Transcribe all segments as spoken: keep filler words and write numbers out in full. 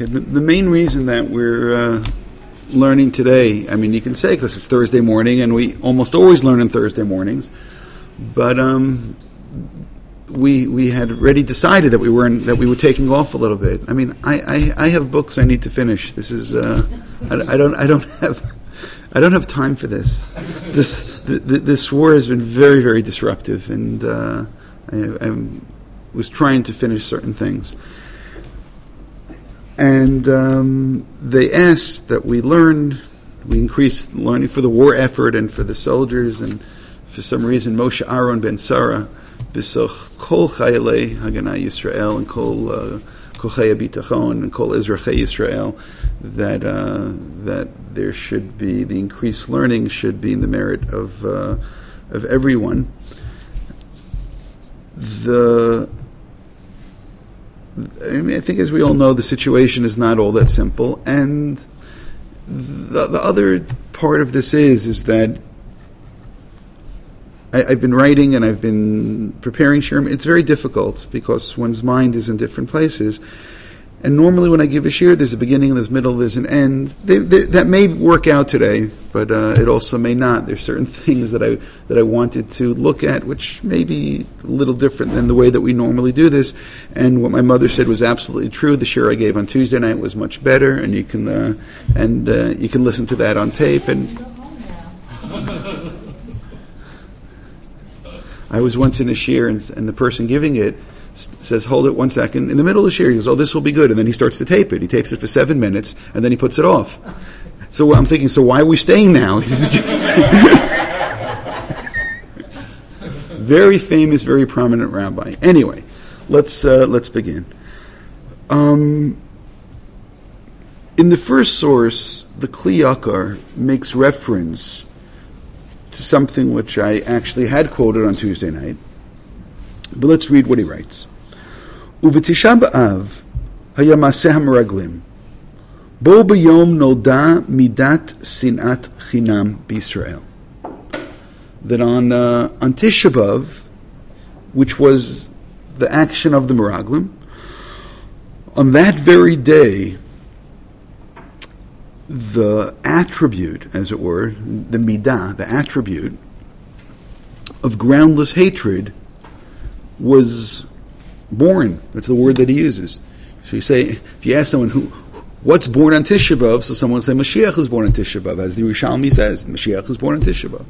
Okay, the, the main reason that we're uh, learning today, I mean, you can say because it's Thursday morning, and we almost always learn on Thursday mornings, but um, we we had already decided that we weren't that we were taking off a little bit. I mean, I, I, I have books I need to finish. This is uh, I, I don't I don't have I don't have time for this. This the, the, this war has been very very disruptive, and uh, I, I was trying to finish certain things. And um, they asked that we learn, we increased learning for the war effort and for the soldiers, and for some reason Moshe Aaron ben Sarah b'soch kol chayalei Haganah Yisrael and kol uh, kochei bitachon and kol Ezrachei Yisrael, that uh, that there should be the increased learning should be in the merit of uh, of everyone. The I mean, I think, as we all know, the situation is not all that simple, and the, the other part of this is is that I, I've been writing and I've been preparing shiur. It's very difficult because one's mind is in different places, and normally when I give a shiur, there's a beginning, there's a middle, there's an end. They, they, that may work out today, but uh, it also may not. There's certain things that I that I wanted to look at, which may be a little different than the way that we normally do this. And what my mother said was absolutely true. The shiur I gave on Tuesday night was much better, and you can uh, and uh, you can listen to that on tape. And I was once in a shiur, and, and the person giving it says, hold it one second. In the middle of the shiur, he goes, oh, this will be good. And then he starts to tape it. He tapes it for seven minutes, and then he puts it off. So I'm thinking, so why are we staying now? This is just very famous, very prominent rabbi. Anyway, let's uh, let's begin. Um, in the first source, the Kli Yakar makes reference to something which I actually had quoted on Tuesday night. But let's read what he writes. Uvetisha b'av haya maseh hameraglim bo b'yom nolda midat sinat chinam b'Yisrael. That on uh, on Tisha B'av, which was the action of the meraglim, on that very day, the attribute, as it were, the midah, the attribute of groundless hatred was born. That's the word that he uses. So you say, if you ask someone who, what's born on Tisha B'av, so someone will say Mashiach is born on Tisha B'av, as the Yerushalmi says, Mashiach is born on Tisha B'av.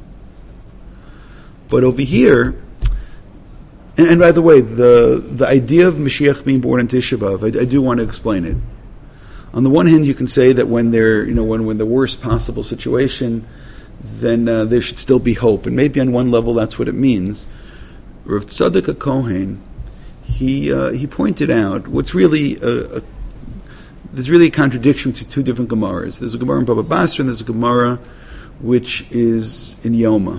But over here, and, and by the way, the the idea of Mashiach being born on Tisha B'av, I, I do want to explain it. On the one hand, you can say that when they're, you know, when when the worst possible situation, then uh, there should still be hope, and maybe on one level that's what it means. Rav Tzadok HaKohen, he uh, he pointed out what's really a, a, there's really a contradiction to two different Gemaras. There's a Gemara in Baba Basra and there's a Gemara which is in Yoma.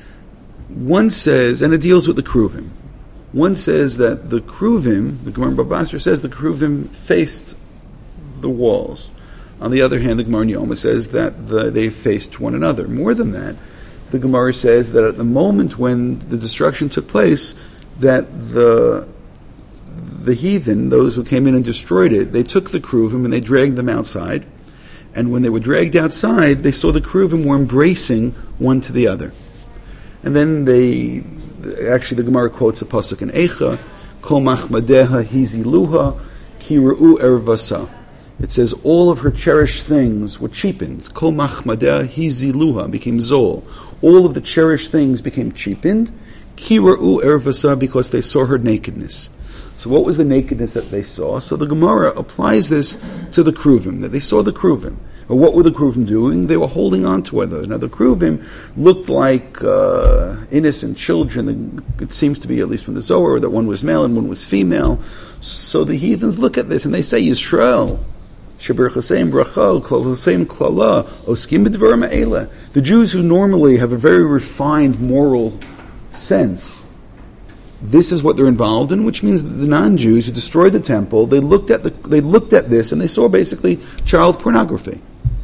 One says, and it deals with the Kruvim. One says that the Kruvim, the Gemara in Baba Basra says the Kruvim faced the walls. On the other hand, the Gemara in Yoma says that the, they faced one another. More than that, the Gemara says that at the moment when the destruction took place, that the the heathen, those who came in and destroyed it, they took the Kruvim and they dragged them outside. And when they were dragged outside, they saw the Kruvim were embracing one to the other. And then they, actually the Gemara quotes a pasuk in Eicha, Kol machmadeha hiziluha kira'u ervasa. It says all of her cherished things were cheapened. Kol machmadeha hiziluha became zol. All of the cherished things became cheapened. Kira'u ervasa, because they saw her nakedness. So what was the nakedness that they saw? So the Gemara applies this to the Kruvim, that they saw the Kruvim. But what were the Kruvim doing? They were holding on to one another. Now the Kruvim looked like uh, innocent children. It seems to be, at least from the Zohar, that one was male and one was female. So the heathens look at this and they say, Yisrael, Shabir Chaseim Bracha, Klal Chaseim Klala, Oskim B'Dvar Ma'ela. The Jews who normally have a very refined moral sense, this is what they're involved in, which means that the non-Jews who destroyed the temple, they looked at the, they looked at this and they saw basically child pornography.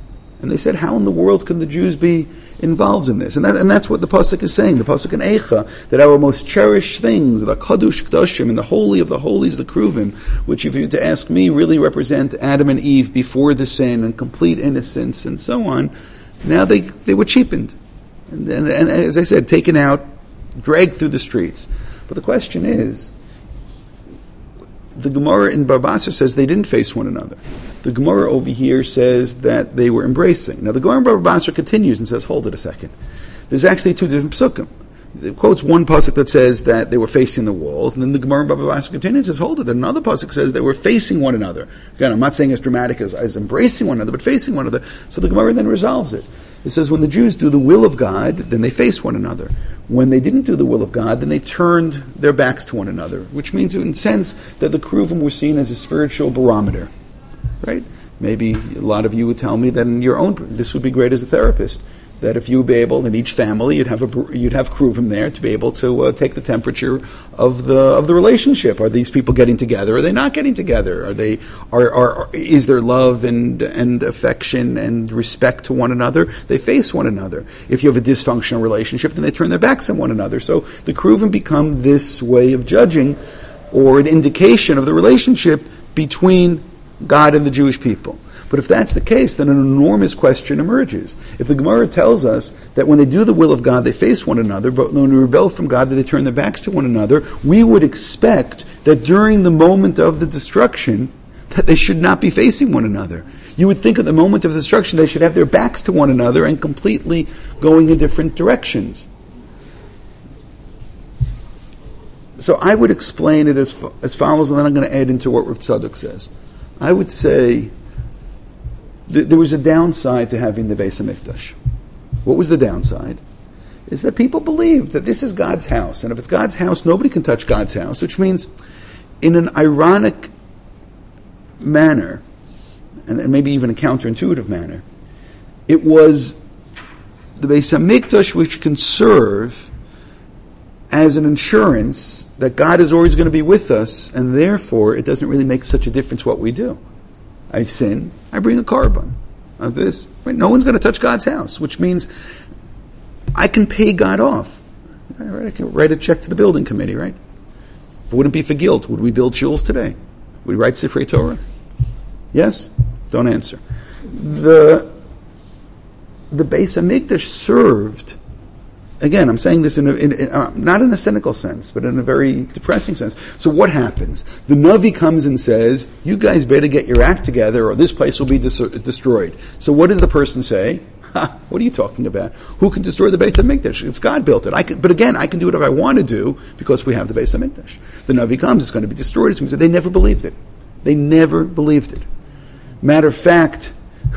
And they said, how in the world can the Jews be involved in this? And, that, and that's what the Pasuk is saying, the Pasuk in Eicha, that our most cherished things, the Kadush Kedoshim, and the Holy of the Holies, the Kruvim, which if you were to ask me, really represent Adam and Eve before the sin and complete innocence and so on, now they, they were cheapened. And, and, and as I said, taken out, dragged through the streets. But the question is, the Gemara in Baba Basra says they didn't face one another. The Gemara over here says that they were embracing. Now the Gemara in Baba Basra continues and says, hold it a second. There's actually two different psukim. It quotes one pasuk that says that they were facing the walls, and then the Gemara in Baba Basra continues and says, hold it. Then another pasuk says they were facing one another. Again, I'm not saying as dramatic as, as embracing one another, but facing one another. So the Gemara then resolves it. It says when the Jews do the will of God, then they face one another. When they didn't do the will of God, then they turned their backs to one another, which means in a sense that the Kruvim were seen as a spiritual barometer, right? Maybe a lot of you would tell me that in your own, this would be great as a therapist, that if you would be able, in each family, you'd have a, you'd have Kruvim there to be able to uh, take the temperature of the of the relationship. Are these people getting together? Are they not getting together? Are they are, are is there love and and affection and respect to one another? They face one another. If you have a dysfunctional relationship, then they turn their backs on one another. So the Kruvim become this way of judging, or an indication of the relationship between God and the Jewish people. But if that's the case, then an enormous question emerges. If the Gemara tells us that when they do the will of God, they face one another, but when they rebel from God, that they turn their backs to one another, we would expect that during the moment of the destruction, that they should not be facing one another. You would think at the moment of destruction, they should have their backs to one another and completely going in different directions. So I would explain it as, as follows, and then I'm going to add into what Rav Tzadok says. I would say there was a downside to having the Beis HaMikdash. What was the downside? Is that people believed that this is God's house, and if it's God's house, nobody can touch God's house, which means in an ironic manner, and maybe even a counterintuitive manner, it was the Beis HaMikdash which can serve as an insurance that God is always going to be with us, and therefore it doesn't really make such a difference what we do. I sin, I bring a korban of this. Right? No one's going to touch God's house, which means I can pay God off. Right? I can write a check to the building committee, right? If it wouldn't be for guilt, would we build shuls today? Would we write Sifrei Torah? Yes? Don't answer. The, the Beis HaMikdash served, again, I'm saying this in, a, in, in uh, not in a cynical sense, but in a very depressing sense. So what happens? The Navi comes and says, you guys better get your act together or this place will be dis- destroyed. So what does the person say? Ha, what are you talking about? Who can destroy the Beis HaMikdash? It's God built it. I can, but again, I can do whatever I want to do because we have the Beis HaMikdash. The Navi comes, it's going to be destroyed. It's going to say, they never believed it. They never believed it. Matter of fact,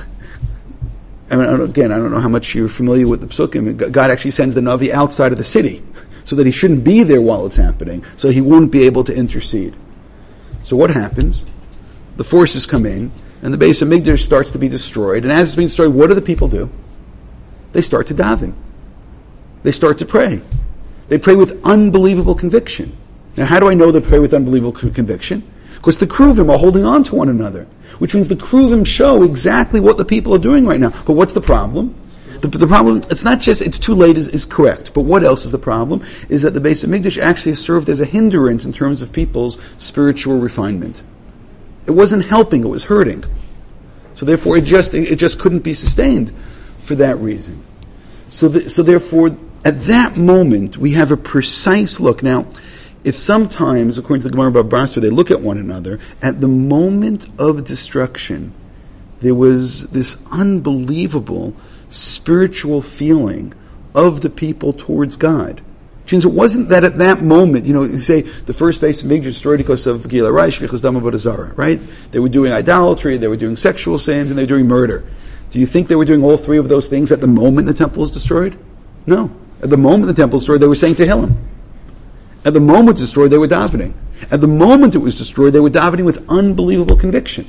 I mean, again, I don't know how much you're familiar with the Psukim. God actually sends the Navi outside of the city so that he shouldn't be there while it's happening, so he won't be able to intercede. So what happens? The forces come in, and the Beis HaMikdash starts to be destroyed. And as it's being destroyed, what do the people do? They start to daven. They start to pray. They pray with unbelievable conviction. Now, how do I know they pray with unbelievable conviction? Because the Kruvim are holding on to one another, which means the Kruvim show exactly what the people are doing right now. But what's the problem? The, the problem, it's not just, it's too late is, is correct, but what else is the problem? Is that the Beis HaMikdash actually served as a hindrance in terms of people's spiritual refinement. It wasn't helping, it was hurting. So therefore it just, it just couldn't be sustained for that reason. So, the, so therefore, at that moment, we have a precise look. Now, if sometimes, according to the Gemara Baba Basra, they look at one another, at the moment of destruction, there was this unbelievable spiritual feeling of the people towards God. Which means it wasn't that at that moment, you know, you say the first Beis HaMikdash destroyed because of Gila Raish, Shvichas Dam Avodah Zarah, right? They were doing idolatry, they were doing sexual sins, and they were doing murder. Do you think they were doing all three of those things at the moment the temple was destroyed? No. At the moment the temple was destroyed, they were saying Tehillim. At the moment it was destroyed, they were davening. At the moment it was destroyed, they were davening with unbelievable conviction.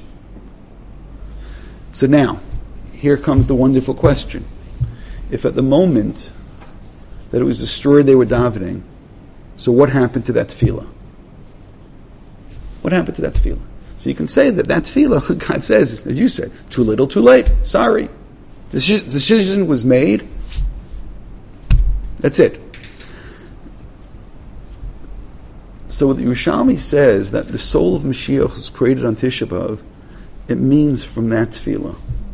So now, here comes the wonderful question. If at the moment that it was destroyed, they were davening, so what happened to that tefillah? What happened to that tefillah? So you can say that that tefillah, God says, as you said, too little, too late, sorry. The decision was made. That's it. So what the Yerushalmi says, that the soul of Mashiach is created on Tisha B'Av, it means from that tefillah.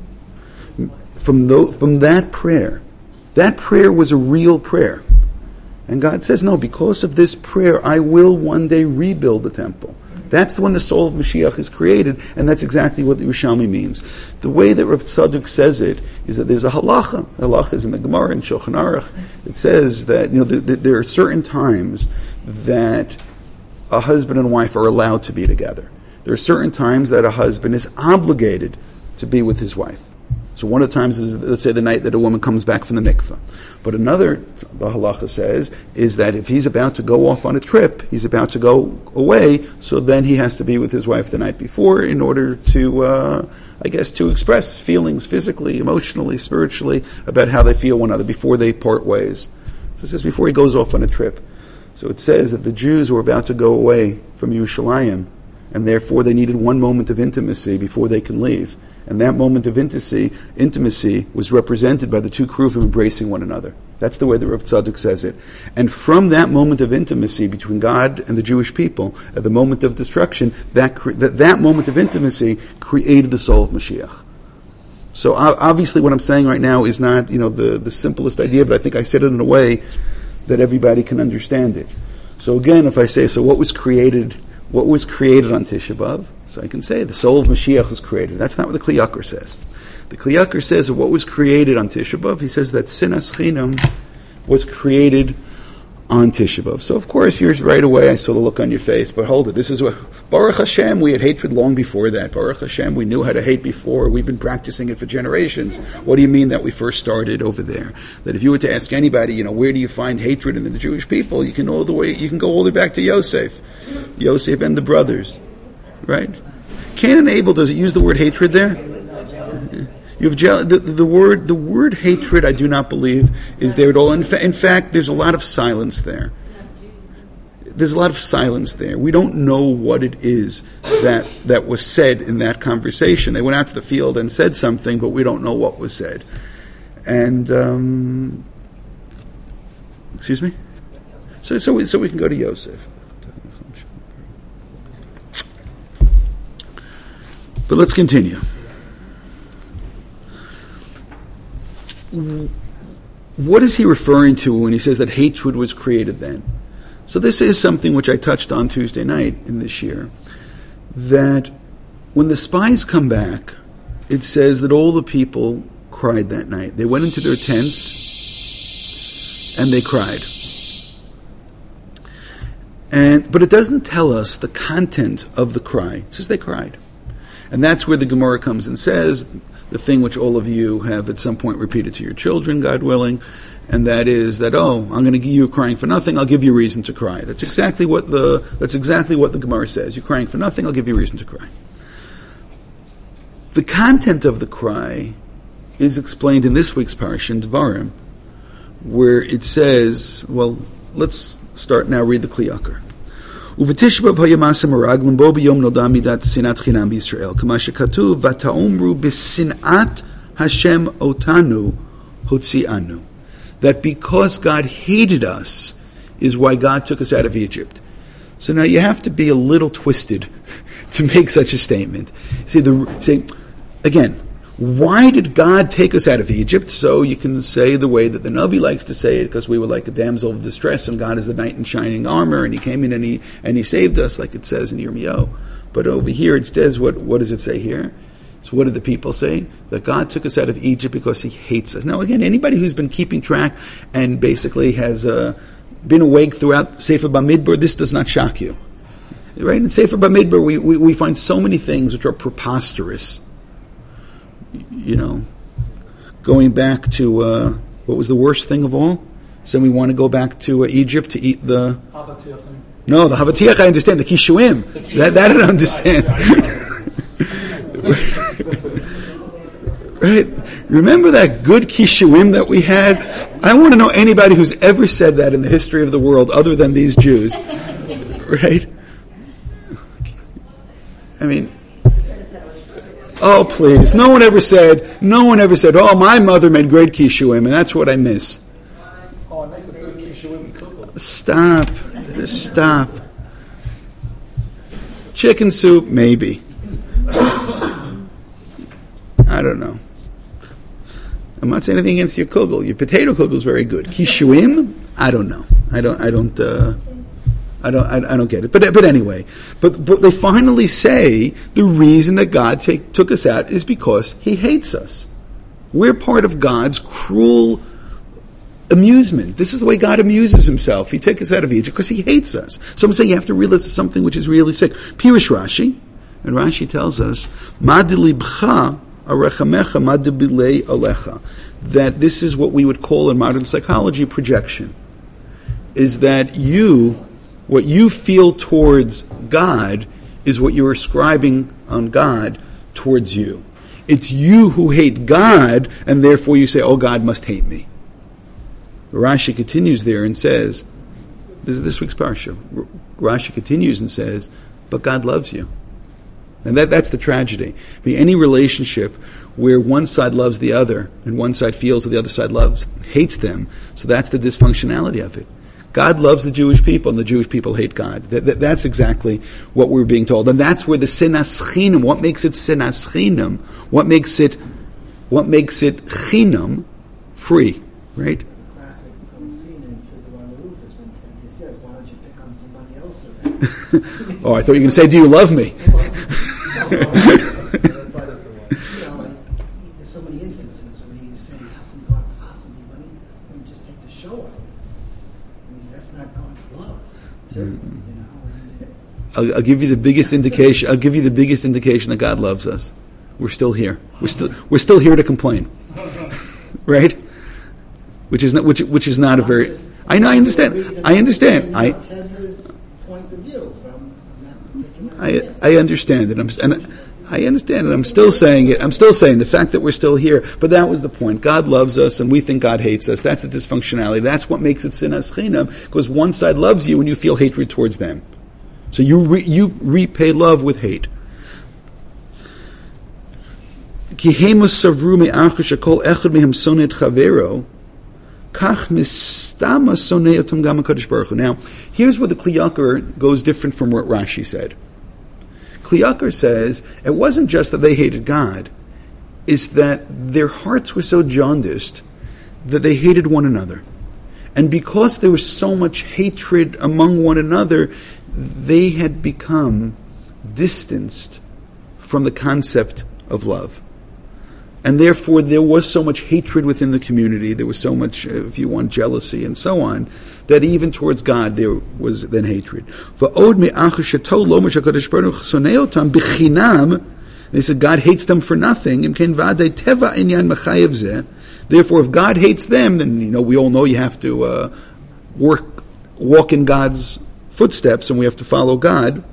From, the, from that prayer. That prayer was a real prayer. And God says, no, because of this prayer, I will one day rebuild the temple. That's when the soul of Mashiach is created, and that's exactly what the Yerushalmi means. The way that Rav Tzadok says it is that there's a halacha. The halacha is in the Gemara in Shulchan Aruch. It says that you know th- th- there are certain times that a husband and wife are allowed to be together. There are certain times that a husband is obligated to be with his wife. So one of the times is, let's say, the night that a woman comes back from the mikveh. But another, the halacha says, is that if he's about to go off on a trip, he's about to go away, so then he has to be with his wife the night before in order to, uh, I guess, to express feelings physically, emotionally, spiritually, about how they feel one another before they part ways. So it says before he goes off on a trip. So it says that the Jews were about to go away from Yerushalayim, and therefore they needed one moment of intimacy before they can leave. And that moment of intimacy, intimacy was represented by the two Kruvim embracing one another. That's the way the Rav Tzadok says it. And from that moment of intimacy between God and the Jewish people, at the moment of destruction, that cre- that, that moment of intimacy created the soul of Mashiach. So uh, obviously what I'm saying right now is not, you know, the, the simplest idea, but I think I said it in a way that everybody can understand it. So again, if I say, so what was created, what was created on Tisha B'Av? So I can say the soul of Mashiach was created. That's not what the Kli Yakar says. The Kli Yakar says that what was created on Tisha B'Av, he says that Sinas Chinam was created on Tisha B'Av. So of course, here's right away, I saw the look on your face, but hold it, this is what, Baruch Hashem, we had hatred long before that. Baruch Hashem, we knew how to hate before. We've been practicing it for generations. What do you mean that we first started over there? That if you were to ask anybody, you know, where do you find hatred in the Jewish people? You can all the way, you can go all the way back to Yosef. Yosef and the brothers. Right? Cain and Abel, does it use the word hatred there? You have je- the, the word the word hatred, I do not believe, is there at all. In, fa- in fact, there's a lot of silence there. There's a lot of silence there. We don't know what it is that, that was said in that conversation. They went out to the field and said something, but we don't know what was said. And, um, excuse me? So, so, we, so we can go to Yosef. But let's continue. What is he referring to when he says that hatred was created then? So this is something which I touched on Tuesday night in this year, that when the spies come back, it says that all the people cried that night. They went into their tents and they cried. And but it doesn't tell us the content of the cry. It says they cried. And that's where the Gemara comes and says the thing which all of you have at some point repeated to your children, God willing, and that is that, oh, I'm going to give you crying for nothing, I'll give you reason to cry. That's exactly what the that's exactly what the Gemara says. You're crying for nothing, I'll give you reason to cry. The content of the cry is explained in this week's parsha in Devarim, where it says, well, let's start now, read the Kli Yakar. ובתשבב היה מעשה מרגלים בו ביום נולדה מידת שנאת חינם בישראל, כמה שכתוב, ותאמרו בשנאת Hashem otanu hotzianu. That because God hated us is why God took us out of Egypt. So now you have to be a little twisted to make such a statement. See, the say again, why did God take us out of Egypt? So you can say the way that the Navi likes to say it, because we were like a damsel of distress, and God is the knight in shining armor, and He came in and He and He saved us, like it says in Yirmiyahu. But over here it says, what what does it say here? So what did the people say? That God took us out of Egypt because He hates us. Now again, anybody who's been keeping track and basically has uh, been awake throughout Sefer Bamidbar, this does not shock you. Right? In Sefer Bamidbar we, we, we find so many things which are preposterous. You know, going back to, uh, what was the worst thing of all? So we want to go back to uh, Egypt to eat the... Havatiach. No, the Havatiach I understand, the Kishuim. The kishuim. That, that I don't understand. Right? Remember that good Kishuim that we had? I want to know anybody who's ever said that in the history of the world other than these Jews. Right? I mean... Oh, please. No one ever said, no one ever said, oh, my mother made great kishuim, and that's what I miss. Oh, I make a good kishuim kugel. Stop. Just stop. Chicken soup, maybe. I don't know. I'm not saying anything against your kugel. Your potato kugel is very good. Kishuim, I don't know. I don't. I don't. Uh, I don't. I, I don't get it. But but anyway. But but they finally say the reason that God take, took us out is because He hates us. We're part of God's cruel amusement. This is the way God amuses Himself. He took us out of Egypt because He hates us. So I'm saying you have to realize it's something which is really sick. Pirish Rashi, and Rashi tells us, "Madilibcha arechamecha madibilei alecha," that this is what we would call in modern psychology projection. Is that you, what you feel towards God, is what you're ascribing on God towards you. It's you who hate God, and therefore you say, "Oh, God must hate me." Rashi continues there and says, this is this week's parsha. Rashi continues and says, but God loves you. And that, that's the tragedy. I mean, any relationship where one side loves the other and one side feels that the other side loves, hates them, so that's the dysfunctionality of it. God loves the Jewish people and the Jewish people hate God. That, that, that's exactly what we're being told. And that's where the sinas chinam, what makes it sinas chinam, what makes it, what makes it chinam, free, right? Oh, I thought you were going to say, do you love me? You know, like, there's so many instances where you say, how can God possibly let me, let me just take the show off, for instance? I mean, that's not God's love. Certainly, you know. And, uh, I'll, I'll give you the biggest indication. I'll give you the biggest indication that God loves us. We're still here. We're still we're still here to complain, right? Which is not which which is not a very. I know. I understand. I understand. I. I, I understand it. I'm, and I understand it. I'm still saying it. I'm still saying the fact that we're still here. But that was the point. God loves us, and we think God hates us. That's the dysfunctionality. That's what makes it sinas chinam, because one side loves you, and you feel hatred towards them. So you re, you repay love with hate. Here's where the Kli Yakar goes different from what Rashi said. Kli Yakar says it wasn't just that they hated God, it's that their hearts were so jaundiced that they hated one another. And because there was so much hatred among one another, they had become distanced from the concept of love. And therefore there was so much hatred within the community, there was so much, if you want, jealousy and so on, that even towards God there was then hatred. They said God hates them for nothing. Therefore, if God hates them, then you know we all know you have to uh, work, walk in God's footsteps, and we have to follow God.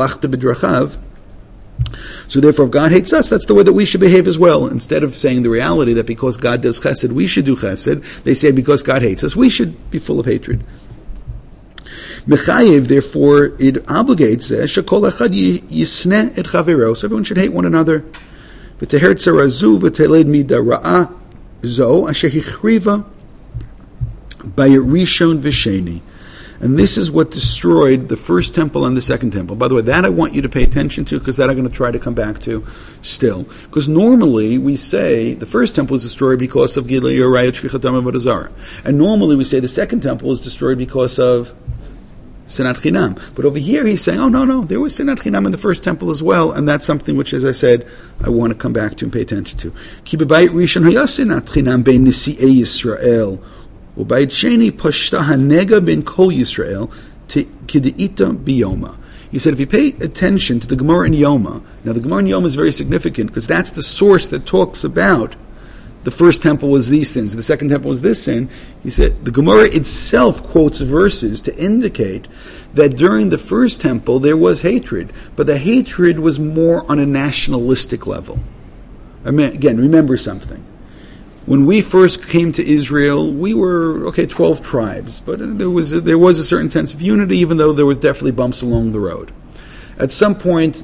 So therefore, if God hates us, that's the way that we should behave as well. Instead of saying the reality that because God does chesed, we should do chesed, they say because God hates us, we should be full of hatred. Mechayev, therefore, it obligates shekol echad yisne et chavero. So everyone should hate one another. V'teher tzarazu v'teled mida ra'ah zo asher hichriva b'yirishon v'sheni. And this is what destroyed the first temple and the second temple. By the way, that I want you to pay attention to, because that I'm going to try to come back to still. Because normally we say the first temple was destroyed because of Gilei Yorayot Shvichatam Avodah Zarah. And normally we say the second temple was destroyed because of Sinat Chinam. But over here he's saying, oh no, no, there was Sinat Chinam in the first temple as well, and that's something which, as I said, I want to come back to and pay attention to. Ki b'bayit rishon haya Sinat Chinam bein Nisi'ei Yisrael. Ubayit sheni pashta hanega ben kol Yisrael kideita biyoma. He said, if you pay attention to the Gemara in Yoma, now the Gemara in Yoma is very significant because that's the source that talks about the first temple was these sins, the second temple was this sin. He said the Gemara itself quotes verses to indicate that during the first temple there was hatred, but the hatred was more on a nationalistic level. I mean, again, remember something. When we first came to Israel, we were, okay, twelve tribes, but there was a, there was a certain sense of unity, even though there was definitely bumps along the road. At some point,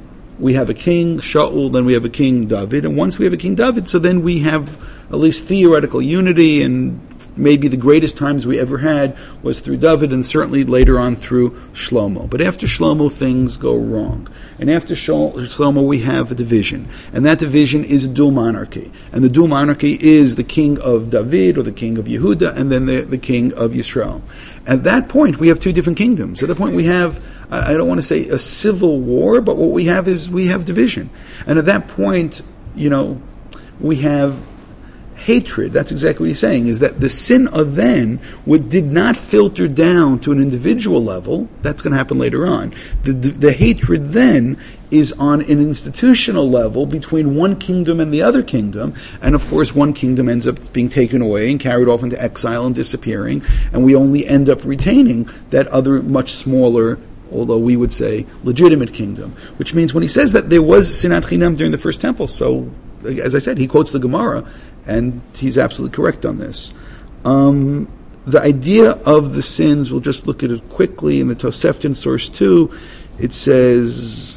we have a king, Shaul, then we have a king, David, and once we have a king, David, so then we have at least theoretical unity, and maybe the greatest times we ever had was through David, and certainly later on through Shlomo. But after Shlomo, things go wrong. And after Shlomo, we have a division. And that division is a dual monarchy. And the dual monarchy is the king of David, or the king of Yehuda, and then the, the king of Yisrael. At that point, we have two different kingdoms. At that point, we have, I don't want to say a civil war, but what we have is we have division. And at that point, you know, we have hatred. That's exactly what he's saying, is that the sin of then what did not filter down to an individual level. That's going to happen later on. The, the, the hatred then is on an institutional level between one kingdom and the other kingdom, and of course one kingdom ends up being taken away and carried off into exile and disappearing, and we only end up retaining that other much smaller, although we would say legitimate kingdom. Which means when he says that there was sinat chinam during the first temple, so as I said, he quotes the Gemara, and he's absolutely correct on this. Um, the idea of the sins, we'll just look at it quickly in the Tosefton source two. It says,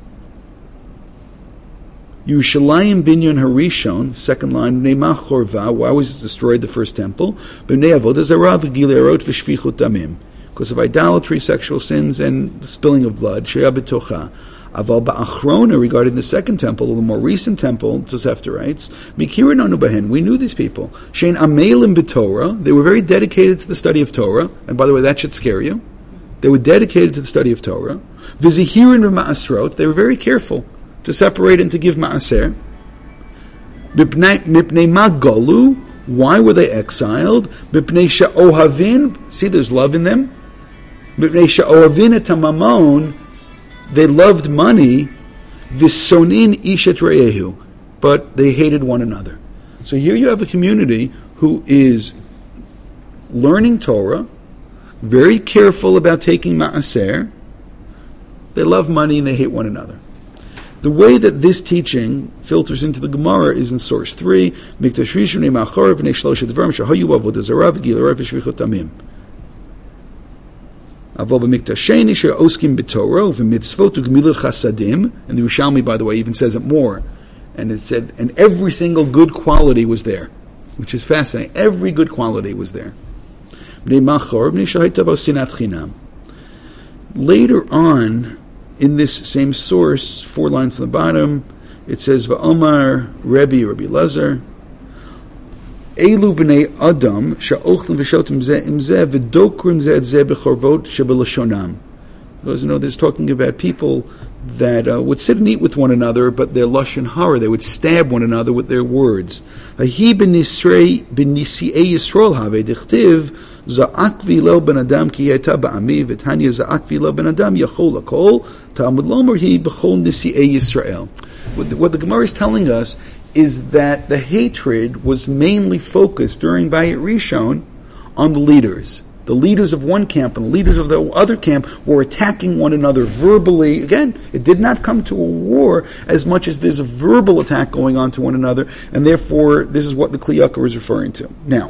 Yerushalayim binyan harishon, second line, Ne'ma chorva, why was it destroyed, the first temple? B'nei avodah zarah v'gilerot v'shvichut damim, because of idolatry, sexual sins, and the spilling of blood. Sheya b'tocha. Aval ba'achrona, regarding the second temple, or the more recent temple, Tosefta writes, Mikirin anu bahen, we knew these people. Shein amelim b'Torah, they were very dedicated to the study of Torah, and by the way, that should scare you. They were dedicated to the study of Torah. V'zihirin b'ma'asrot, they were very careful to separate and to give ma'aser. Mipnei ma golu, why were they exiled? Mipnei sha'ohavin, see, there's love in them. Mipnei sha'ohavin et hamamon, they loved money, visonin ishet re'ehu, but they hated one another. So here you have a community who is learning Torah, very careful about taking ma'aser. They love money and they hate one another. The way that this teaching filters into the Gemara is in source three, Mikdash Rishon Ma'achor v'nei shloshet dvarim shehayu avodah zarah v'gilarah v'shvichut damim. Avol b'mikdash sheni she'oskim b'Torah v'mitzvot u'gemilut chasadim, and the Yerushalmi, by the way, even says it more, and it said, and every single good quality was there, which is fascinating. Every good quality was there. Later on, in this same source, four lines from the bottom, it says, Va'omar Rebbe, Rebbe Lazar, Elu b'nei Adam, sha'ochlim v'shotim zeh im zeh, v'dokrim zeh et zeh b'chorvot shebelashonam. Because, you know, there's talking about people that uh, would sit and eat with one another, but their lashon hara, they would stab one another with their words. Ahi b'nisrei b'nisi'ei Yisrael have dichtiv, za'ak v'ilel ben adam ki yeta ba'ami, v'tanya za'ak v'ilel ben adam yachol akol, ta'amud lomer hi b'chol nisi'ei Yisrael. What the, what the Gemara is telling us is that the hatred was mainly focused during Bayit Rishon on the leaders. The leaders of one camp and the leaders of the other camp were attacking one another verbally. Again, it did not come to a war as much as there's a verbal attack going on to one another, and therefore this is what the Kli Yakar is referring to. Now,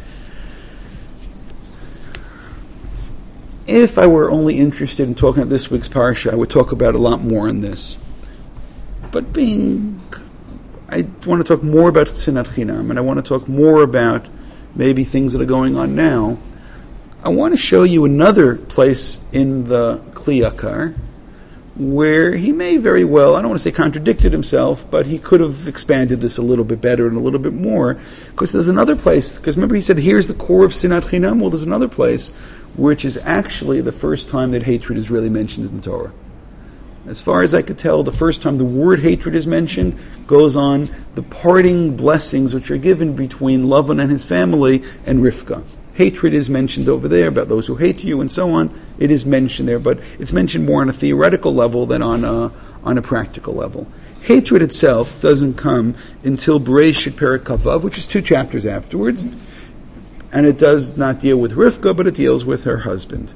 if I were only interested in talking about this week's parsha, I would talk about a lot more on this. But being, I want to talk more about Sinat Chinam, and I want to talk more about maybe things that are going on now. I want to show you another place in the Kli Yakar where he may very well, I don't want to say contradicted himself, but he could have expanded this a little bit better and a little bit more, because there's another place, because remember he said here's the core of Sinat Chinam. Well, there's another place which is actually the first time that hatred is really mentioned in the Torah. As far as I could tell, the first time the word hatred is mentioned goes on the parting blessings which are given between Lavan and his family and Rivka. Hatred is mentioned over there about those who hate you and so on. It is mentioned there, but it's mentioned more on a theoretical level than on a, on a practical level. Hatred itself doesn't come until Bereshit Perek Kavav, which is two chapters afterwards, and it does not deal with Rivka, but it deals with her husband.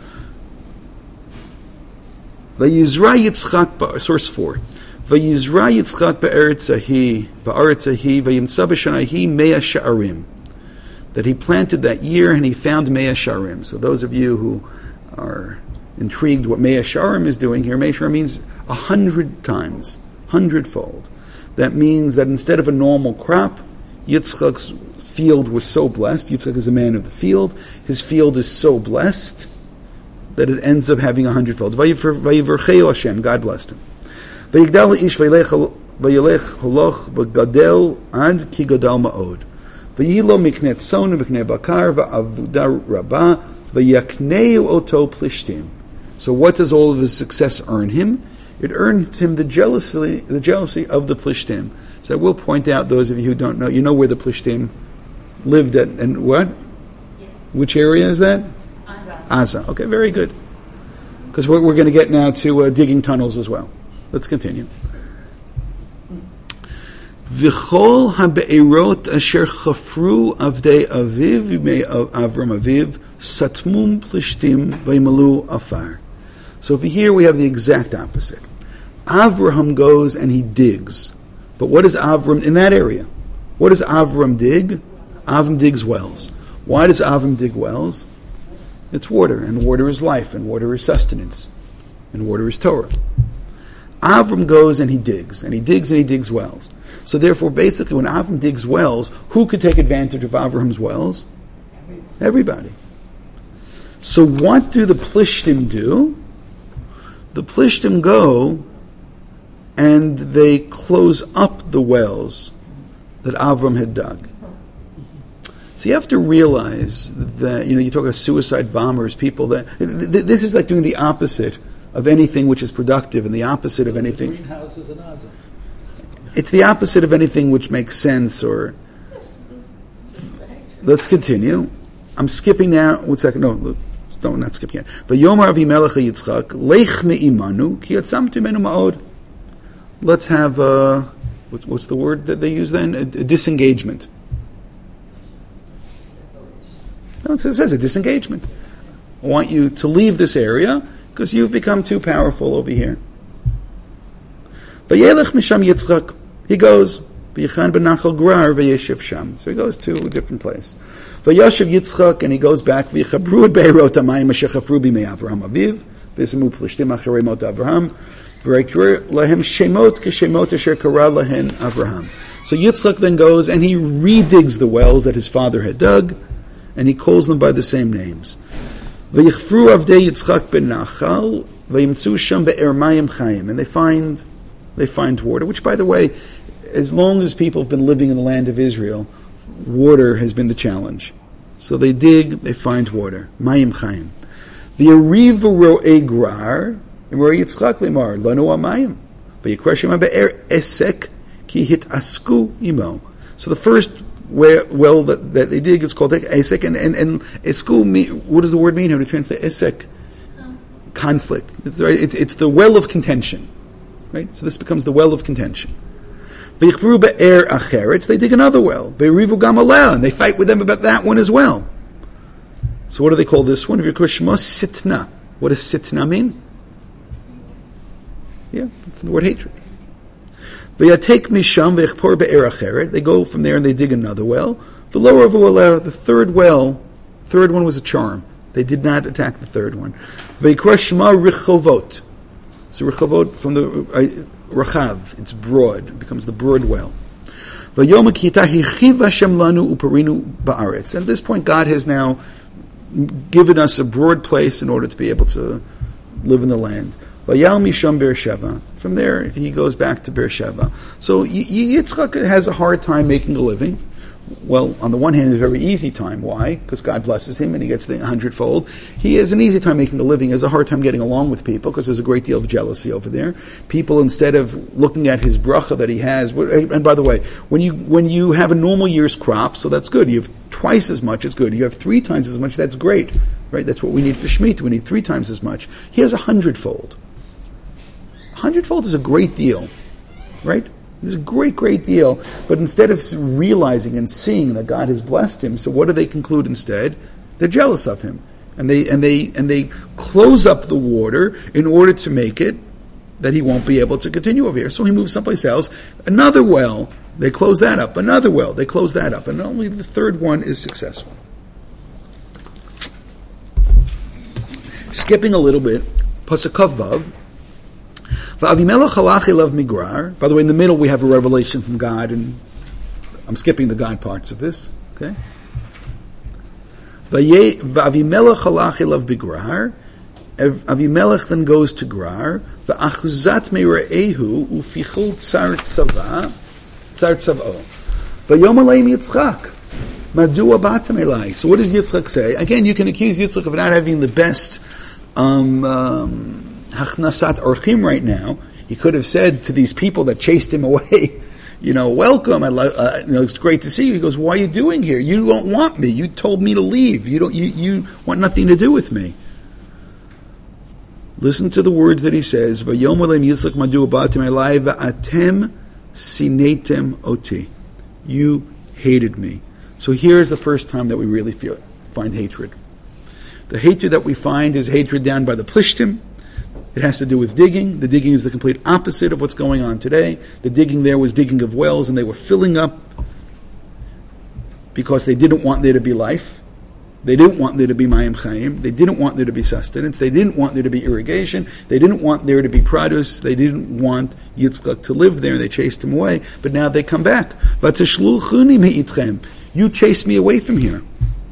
Vayizra Yitzchak, source four. Vayizra Yitzchak ba'eretz ahi, ba'eretz ahi, vayimtza b'shana ahi mea sha'arim. That he planted that year and he found Mea Sharim. So those of you who are intrigued what Mea Sharim is doing here, Mea Sharim means a hundred times, hundredfold. That means that instead of a normal crop, Yitzchak's field was so blessed. Yitzchak is a man of the field. His field is so blessed that it ends up having a hundredfold. Vayivercheu Hashem, God blessed him. Vayigdal ish vayelech holoch v'gadel ad ki gadal ma'od. Vayilo miknet son v'kne bakar v'avuda rabah v'yakneu oto plishtim. So what does all of his success earn him? It earns him the jealousy, the jealousy of the Plishtim. So I will point out, those of you who don't know, you know where the Plishtim lived at, and what? Yes. Which area is that? Aza. Aza. Okay, very good. Because we're, we're going to get now to uh, digging tunnels as well. Let's continue. V'chol ha'be'erot asher chafru avdei aviv me Avram aviv satmum Plishtim v'yimalu afar. So over here we have the exact opposite. Avraham goes and he digs. But what does Avram, in that area, what does Avram dig? Avram digs wells. Why does Avram dig wells? It's water, and water is life, and water is sustenance, and water is Torah. Avram goes and he digs, and he digs and he digs wells. So therefore, basically, when Avram digs wells, who could take advantage of Avraham's wells? Everybody. So what do the Plishtim do? The Plishtim go and they close up the wells that Avram had dug. So you have to realize that, you know, you talk about suicide bombers, people that, this is like doing the opposite of anything which is productive and the opposite of anything. Greenhouses in Gaza. It's the opposite of anything which makes sense or... Let's continue. I'm skipping now. One second. No, look. No, not skipping yet. V'yomer Avimelech Yitzchak, Lech me'imanu, ki yatzamtu menu ma'od. Let's have, uh, what's, what's the word that they use then? A, a disengagement. No, it says a disengagement. I want you to leave this area because you've become too powerful over here. V'yelech misham Yitzchak. He goes, v'yichan b'nachal grar v'yeshiv sham. So he goes to a different place. Vayashiv Yitzchak, and he goes back. V'yichabru be'erot hamayim asher chafru b'mei Avraham aviv v'zimu plishtim acharei mot Avraham v'reikru lahem shemot k'shemot asher kara lahen Avraham. So Yitzchak then goes and he redigs the wells that his father had dug, and he calls them by the same names. V'yichfru avdei Yitzchak ben Nachal v'yimtzu sham be'er mayim chayim, and they find they find water. Which, by the way, as long as people have been living in the land of Israel, water has been the challenge. So they dig, they find water. Mayim chayim. V'yarivu ro'ei grar, ro'ei Yitzchak lemar, lanu ha'mayim. V'yikrashim ha'be'er esek ki hitasku imo. So the first well that, that they dig is called esek, and, and, and esku, what does the word mean? How to translate esek? Conflict. Conflict. It's, right? it's, it's the well of contention. Right? So this becomes the well of contention. V'yichbru be'er acheretz, they dig another well. V'yirivu gam aleh, and they fight with them about that one as well. So what do they call this one? V'yikushma sitna. What does sitna mean? Yeah, from the word hatred. V'yatek misham v'yichpor be'er acheret, they go from there and they dig another well. V'lo ravu aleh, the third well, third one was a charm. They did not attack the third one. V'yikra shema richovot. So Rechavot from the uh, Rachav, it's broad, it becomes the broad well. And at this point, God has now given us a broad place in order to be able to live in the land. From there, he goes back to Beersheba. So Yitzchak has a hard time making a living. Well, on the one hand, it's a very easy time. Why? Because God blesses him and he gets the hundredfold. He has an easy time making a living. He has a hard time getting along with people because there's a great deal of jealousy over there. People, instead of looking at his bracha that he has, and by the way, when you when you have a normal year's crop, so that's good. You have twice as much, it's good. You have three times as much, that's great. Right? That's what we need for Shemitah. We need three times as much. He has a hundredfold. A hundredfold is a great deal. Right? It's a great, great deal, but instead of realizing and seeing that God has blessed him, so what do they conclude instead? They're jealous of him, and they and they and they close up the water in order to make it that he won't be able to continue over here. So he moves someplace else. Another well, they close that up. Another well, they close that up, and only the third one is successful. Skipping a little bit, Pasuk Vav. V'Avimelech halach elav migrar. By the way, in the middle we have a revelation from God, and I'm skipping the God parts of this. Okay. V'Avimelech halach elav migrar. Avimelech then goes to Grar. V'achuzat me're'ehu ufichul tzar tzava, tzar tzav'o. V'yom aleim Yitzchak. Madua batam elai. So what does Yitzchak say? Again, you can accuse Yitzchak of not having the best um, um, hachnasat orchim right now. He could have said to these people that chased him away, you know, welcome. I lo- uh, you know, it's great to see you. He goes, what are you doing here? You don't want me. You told me to leave. You don't. You, you want nothing to do with me. Listen to the words that he says. Vayom aleim Yitzchak madua batam elai v'atem sinetem oti. You hated me. So here's the first time that we really feel find hatred. The hatred that we find is hatred down by the Plishtim. It has to do with digging. The digging is the complete opposite of what's going on today. The digging there was digging of wells, and they were filling up because they didn't want there to be life. They didn't want there to be Mayim Chaim. They didn't want there to be sustenance. They didn't want there to be irrigation. They didn't want there to be produce. They didn't want Yitzchak to live there. They chased him away. But now they come back. Vatashluchuni me'itchem. You chased me away from here.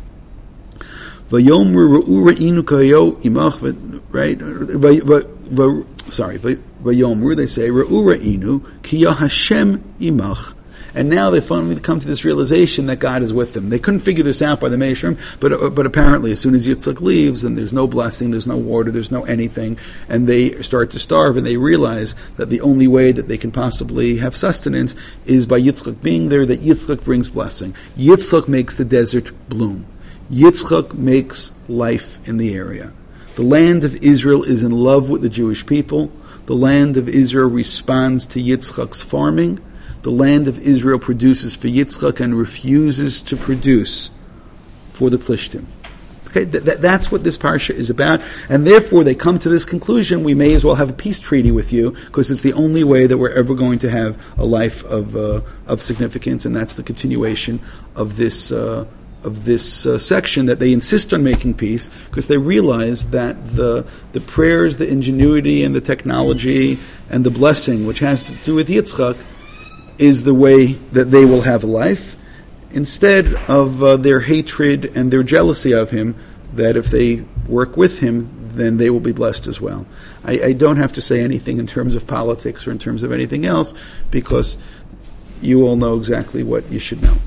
Vayomru re'u re'inu kayo imach. Right? Sorry. Vayomru, they say, re'u re'inu ki Hashem imach. And now they finally come to this realization that God is with them. They couldn't figure this out by the Meishrim, but but apparently as soon as Yitzchak leaves, then there's no blessing, there's no water, there's no anything, and they start to starve, and they realize that the only way that they can possibly have sustenance is by Yitzchak being there, that Yitzchak brings blessing. Yitzchak makes the desert bloom. Yitzchak makes life in the area. The land of Israel is in love with the Jewish people. The land of Israel responds to Yitzchak's farming. The land of Israel produces for Yitzchak and refuses to produce for the Plishtim. Okay, th- th- that's what this parsha is about, and therefore they come to this conclusion: we may as well have a peace treaty with you, because it's the only way that we're ever going to have a life of uh, of significance, and that's the continuation of this uh, of this uh, section that they insist on making peace, because they realize that the the prayers, the ingenuity, and the technology, and the blessing, which has to do with Yitzchak, is the way that they will have a life, instead of uh, their hatred and their jealousy of him, that if they work with him, then they will be blessed as well. I, I don't have to say anything in terms of politics or in terms of anything else, because you all know exactly what you should know.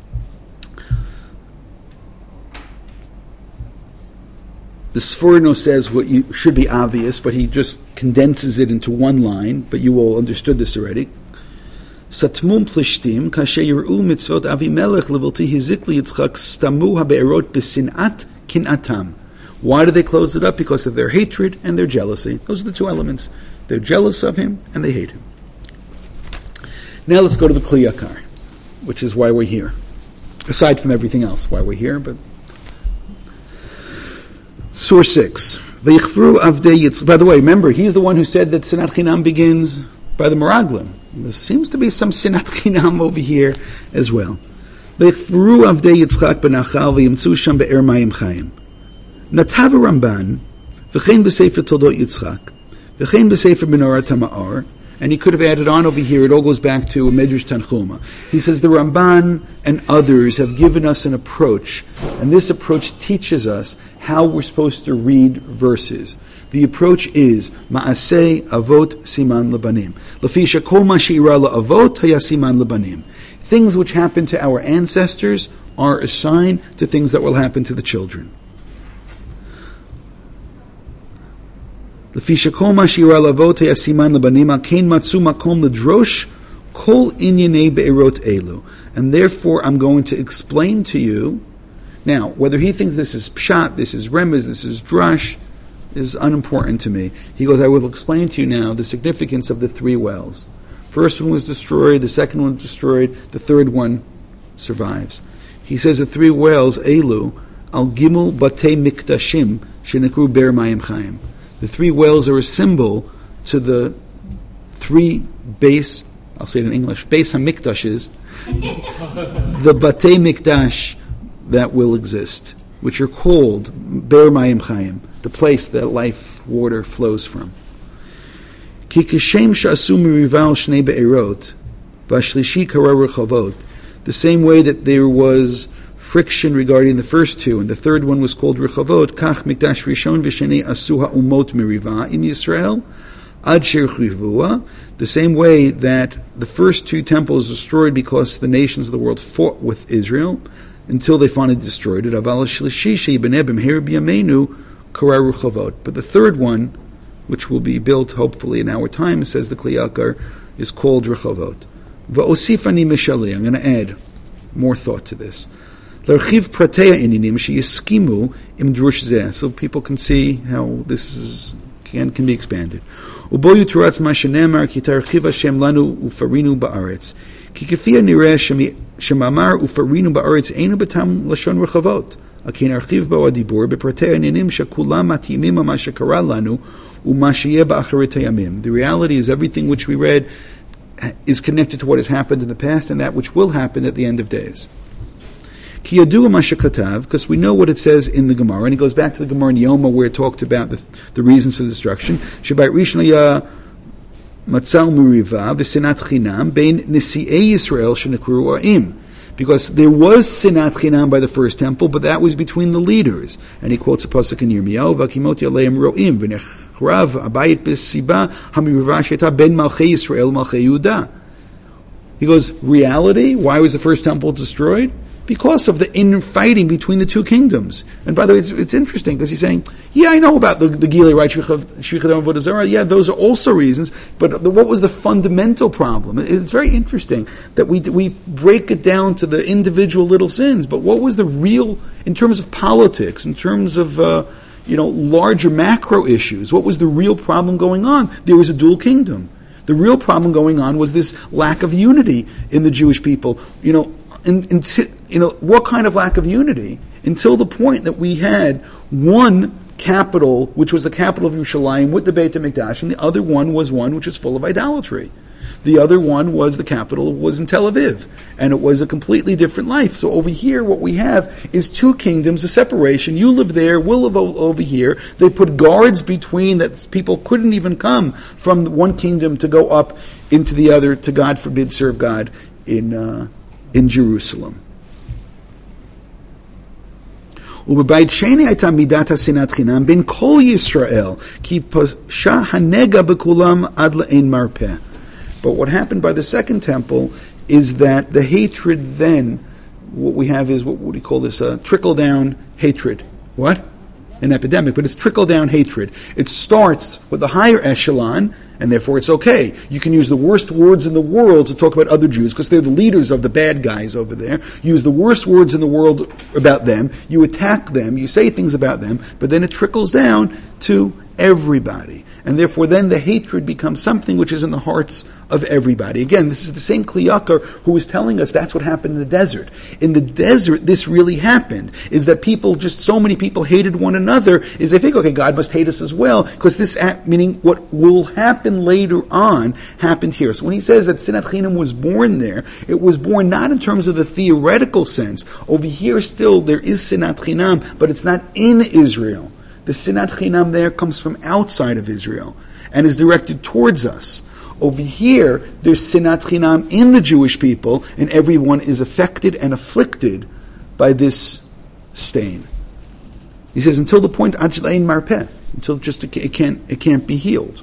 The Sforno says what you should be obvious, but he just condenses it into one line, but you all understood this already. Satmum plishtim kasher yiru mitzvot Avimelech levilti hizikli Yitzchak stamu habe'erot b'sinat kinatam. Why do they close it up? Because of their hatred and their jealousy. Those are the two elements. They're jealous of him and they hate him. Now let's go to the Kli Yakar, which is why we're here. Aside from everything else, why we're here, but Surah six. V'yichvru avdei Yitzchak. By the way, remember, he's the one who said that Sinat Chinam begins by the Meraglim. There seems to be some Sinat Chinam over here as well. V'yichvru avdei Yitzchak b'nachal v'yimtzu sham be'er mayim chayim. Natav Ramban v'chein b'sefer Toldot Yitzchak v'chein b'sefer Menorah Tama'ar. And he could have added on over here, it all goes back to Medrash Tanchuma. He says the Ramban and others have given us an approach, and this approach teaches us how we're supposed to read verses. The approach is Ma'aseh Avot Siman Labanim. Lafisha Kol Ma She'ira La'avot Haya Siman Labanim. Things which happen to our ancestors are a sign to things that will happen to the children. Lafisha Kol Ma She'ira La'avot Haya Siman Labanim Akein Matzu Makom Ledrosh Kol Inyanei Be'erot Elu. And therefore I'm going to explain to you. Now, whether he thinks this is pshat, this is remez, this is drash, is unimportant to me. He goes, I will explain to you now the significance of the three wells. First one was destroyed, the second one was destroyed, the third one survives. He says the three wells, Elu, Al Gimel Batei Mikdashim, Shenekru Ber Mayim Chaim. The three wells are a symbol to the three base, I'll say it in English, base HaMikdashes, the Batei Mikdash that will exist, which are called Ber Mayim Chaim, the place that life water flows from. Ki kishem sha'asu mirival shnei be'erot, v'ashlishi kara rechavot. The same way that there was friction regarding the first two, and the third one was called rechavot, kach mikdash rishon v'sheni asu ha'umot miriva im Yisrael, ad sher chivua. The same way that the first two temples destroyed because the nations of the world fought with Israel, until they finally destroyed it. But the third one, which will be built hopefully in our time, says the Kli Yakar, is called Rechavot. I'm going to add more thought to this. So people can see how this is, can, can be expanded. כי כפי הנראה שמאמר ופרינו בארץ אינו בתם לשון רחבות, הכי נרחיב בו הדיבור בפרטי העניינים שכולם מתאימים מה שקרה לנו ומה שיהיה באחרית הימים. The reality is everything which we read is connected to what has happened in the past and that which will happen at the end of days. כי ידוע מה שכתב, because we know what it says in the Gemara, and he goes back to the Gemara in Yoma where it talked about the, the reasons for the destruction. שבית ראשון היה Matzal Muriva v'sinat chinam bein nisi'ei Yisrael shenekru ra'im, because there was sinat chinam by the first temple, but that was between the leaders. And he quotes a pasuk in Yirmiyahu, v'akimot yaleim ro'im v'nechrav abayit b'siba hamiriva sheta ben malchei Yisrael malchei Yehuda. He goes, reality, why was the first temple destroyed? Because of the infighting between the two kingdoms. And by the way, it's, it's interesting because he's saying, yeah, I know about the, the Gilei right, Shvichadam Avodah Zarah. Yeah, those are also reasons. But the, what was the fundamental problem? It's very interesting that we we break it down to the individual little sins. But what was the real, in terms of politics, in terms of uh, you know larger macro issues, what was the real problem going on? There was a dual kingdom. The real problem going on was this lack of unity in the Jewish people. You know. In, in, you know, what kind of lack of unity? Until the point that we had one capital, which was the capital of Yerushalayim with the Beit HaMikdash, and the other one was one which was full of idolatry. The other one was the capital, was in Tel Aviv, and it was a completely different life. So over here, what we have is two kingdoms, a separation. You live there, we'll live over here. They put guards between that people couldn't even come from one kingdom to go up into the other to, God forbid, serve God in uh, in Jerusalem. ובבית שני הייתה מידת השנאת חינם בין כל ישראל, כי פשע הנגע בכולם עד לאין מרפא. But what happened by the second temple is that the hatred then, what we have is, what would we call this, uh, trickle-down hatred. What? An epidemic, but it's trickle-down hatred. It starts with the higher echelon, and therefore it's okay. You can use the worst words in the world to talk about other Jews, because they're the leaders of the bad guys over there. You use the worst words in the world about them, you attack them, you say things about them, but then it trickles down to everybody. And therefore then the hatred becomes something which is in the hearts of everybody. Again, this is the same Kli Yakar who was telling us that's what happened in the desert. In the desert, this really happened, is that people, just so many people hated one another, is they think, okay, God must hate us as well, because this, meaning what will happen later on, happened here. So when he says that Sinat Chinam was born there, it was born not in terms of the theoretical sense. Over here still, there is Sinat Chinam, but it's not in Israel. The Sinat Chinam there comes from outside of Israel and is directed towards us. Over here, there's Sinat Chinam in the Jewish people, and everyone is affected and afflicted by this stain. He says, until the point, Ad Shlein Marpeh, until just it can't, it can't be healed.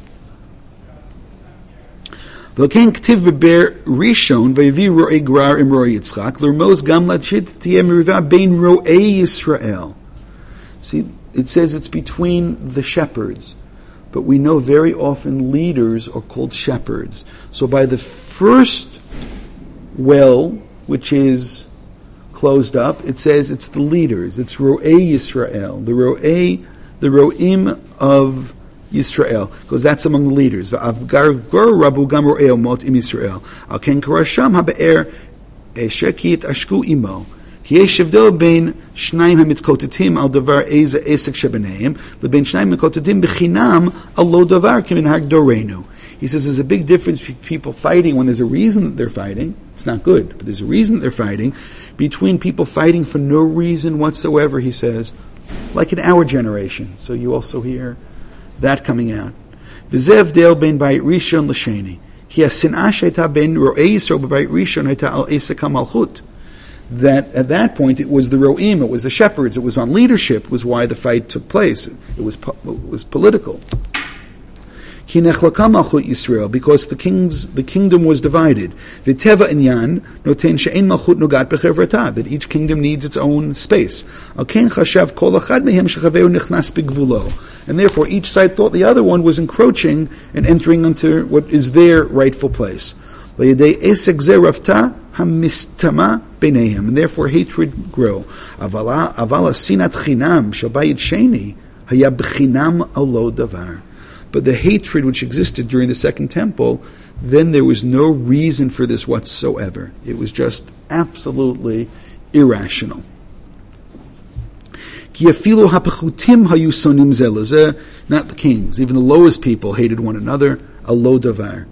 ולכן כתיב בבר ראשון, ויביא רועי גרר עם רועי יצחק, לרמוז גם להדשית תהיה מריבה בין רועי ישראל. See, it says it's between the shepherds, but we know very often leaders are called shepherds. So by the first well, which is closed up, it says it's the leaders. It's Ro'ei Yisrael, the Ro'ei, the Ro'im of Yisrael, because that's among the leaders. V'avgar rabu gam Ro'ei omot im Yisrael. Al ken karasham habe'er eshekit ashku imo. כי יש הבדל בין שניים המתקוטטים על דבר איזה עסק שביניהם, ובין שניים המתקוטטים בחינם על לא דבר כמנהג דורנו. He says there's a big difference between people fighting when there's a reason that they're fighting. It's not good, but there's a reason that they're fighting. Between people fighting for no reason whatsoever, he says, like in our generation. So you also hear that coming out. V'zev del ben bayit rishon l'sheni. Ki hasin'ah she'ayta ben ro'ei Yisrael b'bayit rishon hayta al esek hamalchut. That at that point it was the ro'im, it was the shepherds, it was on leadership, was why the fight took place. It was it was political. Ki nechlaka malchut Yisrael, because the kings the kingdom was divided. V'teva inyan noten she'en malchut nogat b'chevrata, that each kingdom needs its own space. Al ken chashav kol achad mehem shechaveu nichnas b'gvulo, and therefore each side thought the other one was encroaching and entering into what is their rightful place. V'yedei esek zeh rafta hamistama b'neihem, and therefore hatred grew. Avala avala sinat chinam shel bayit sheni haya b'chinam alo davar. But the hatred which existed during the Second Temple, then there was no reason for this whatsoever. It was just absolutely irrational. Not the kings, even the lowest people hated one another. Alo davar.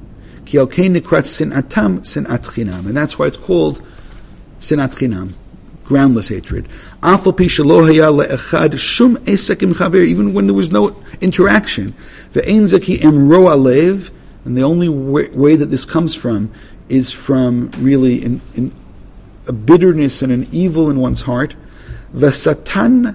And that's why it's called sinat chinam, groundless hatred. Even when there was no interaction. And the only way, way that this comes from is from really in, in a bitterness and an evil in one's heart. And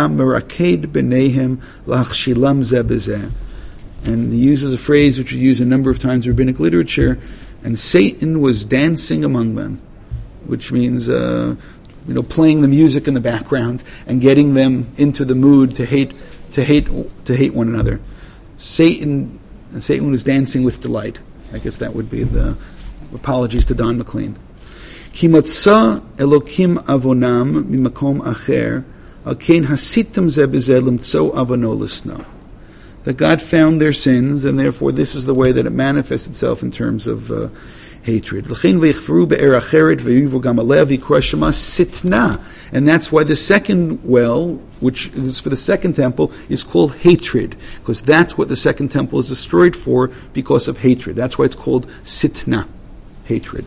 he uses a phrase which we use a number of times in rabbinic literature, and Satan was dancing among them, which means uh, you know, playing the music in the background and getting them into the mood to hate, to hate, to hate one another. Satan, Satan was dancing with delight. I guess that would be the apologies to Don McLean. Ki matza Elokim avonam mimakom acher, al kein hasitam ze b'zeh limtzo avono l'sno. That God found their sins, and therefore this is the way that it manifests itself in terms of uh, hatred. And that's why the second well, which is for the second temple, is called hatred, because that's what the second temple is destroyed for, because of hatred. That's why it's called sitna, hatred.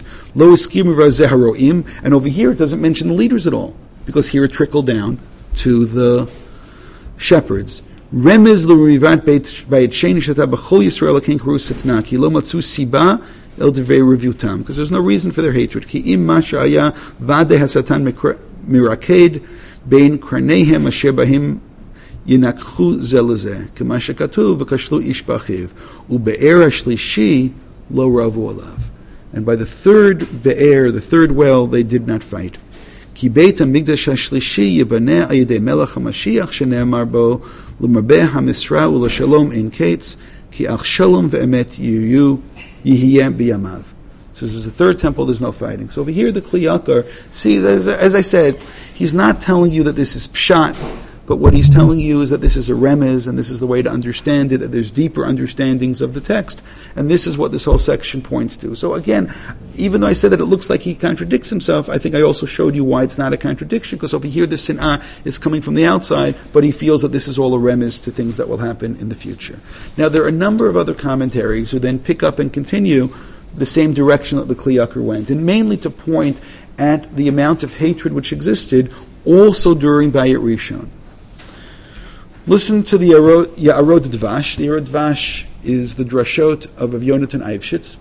And over here it doesn't mention the leaders at all, because here it trickled down to the shepherds. Remez l'rivat bayit sheni shata b'chol Yisrael akein karu sitna ki lo matzu siba el divrei revutam, because there's no reason for their hatred. Ki im ma shaya vade hasatan miraked bein karneihem asher bahim yinakchu ze lezeh k'ma shekatuv v'kashlu ish b'achiv u'be'er hashlishi lo ravu alav. And by the third be'er, the third well, they did not fight. Ki beit hamikdash hashlishi yibaneh ayidei melech hamashiach shene'amar bo l'marbeh hamisra u'lashalom in kates ki ach shalom ve'emet yuyu yihiyeh b'yamav. So this is the third temple, there's no fighting. So over here the Kli Yakar, see, as, as I said, he's not telling you that this is pshat, but what he's telling you is that this is a remez, and this is the way to understand it, that there's deeper understandings of the text, and this is what this whole section points to. So again, even though I said that it looks like he contradicts himself, I think I also showed you why it's not a contradiction, because over here the sin'ah is coming from the outside, but he feels that this is all a remez to things that will happen in the future. Now there are a number of other commentaries who then pick up and continue the same direction that the Kli Yakar went, and mainly to point at the amount of hatred which existed also during Bayit Rishon. Listen to the Ya'arod Dvash. The Ya'arod Dvash is the drashot of Rav Yonatan Eibshitz.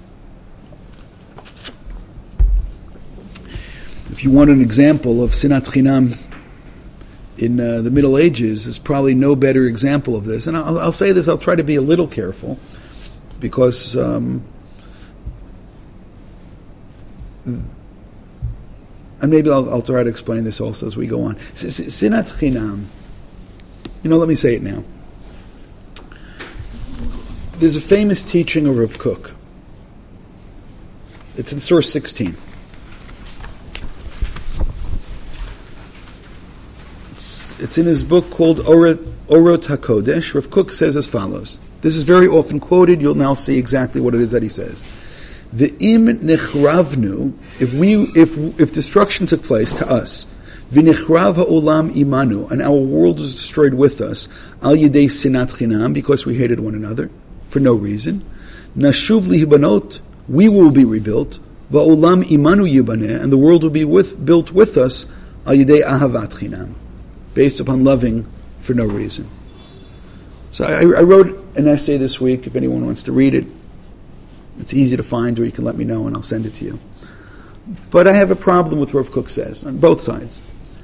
If you want an example of Sinat Chinam in uh, the Middle Ages, there's probably no better example of this. And I'll, I'll say this, I'll try to be a little careful, because um, and maybe I'll, I'll try to explain this also as we go on. Sinat Chinam, you know, let me say it now. There's a famous teaching of Rav Kook. It's in source sixteen. It's, it's in his book called Orot, Orot HaKodesh. Rav Kook says as follows. This is very often quoted. You'll now see exactly what it is that he says. V'im nechravnu, if we, if if destruction took place to us, v'nechrav ha'olam imanu, and our world was destroyed with us, al yedei sinat chinam, because we hated one another for no reason. Nashuv lihibanot, we will be rebuilt. Va'olam imanu yibaneh, and the world will be with, built with us, al yedei ahavat chinam, based upon loving for no reason. So I, I wrote an essay this week, if anyone wants to read it. It's easy to find, or you can let me know and I'll send it to you. But I have a problem with what Rav Kook says, on both sides.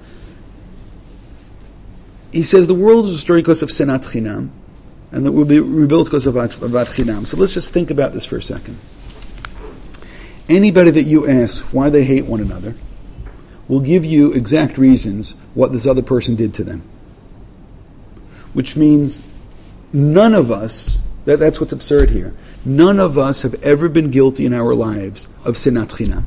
He says the world is destroyed because of Senat Chinam, and that will be rebuilt because of Avat Chinam. So let's just think about this for a second. Anybody that you ask why they hate one another will give you exact reasons what this other person did to them. Which means none of us, that, that's what's absurd here, none of us have ever been guilty in our lives of Senat Chinam.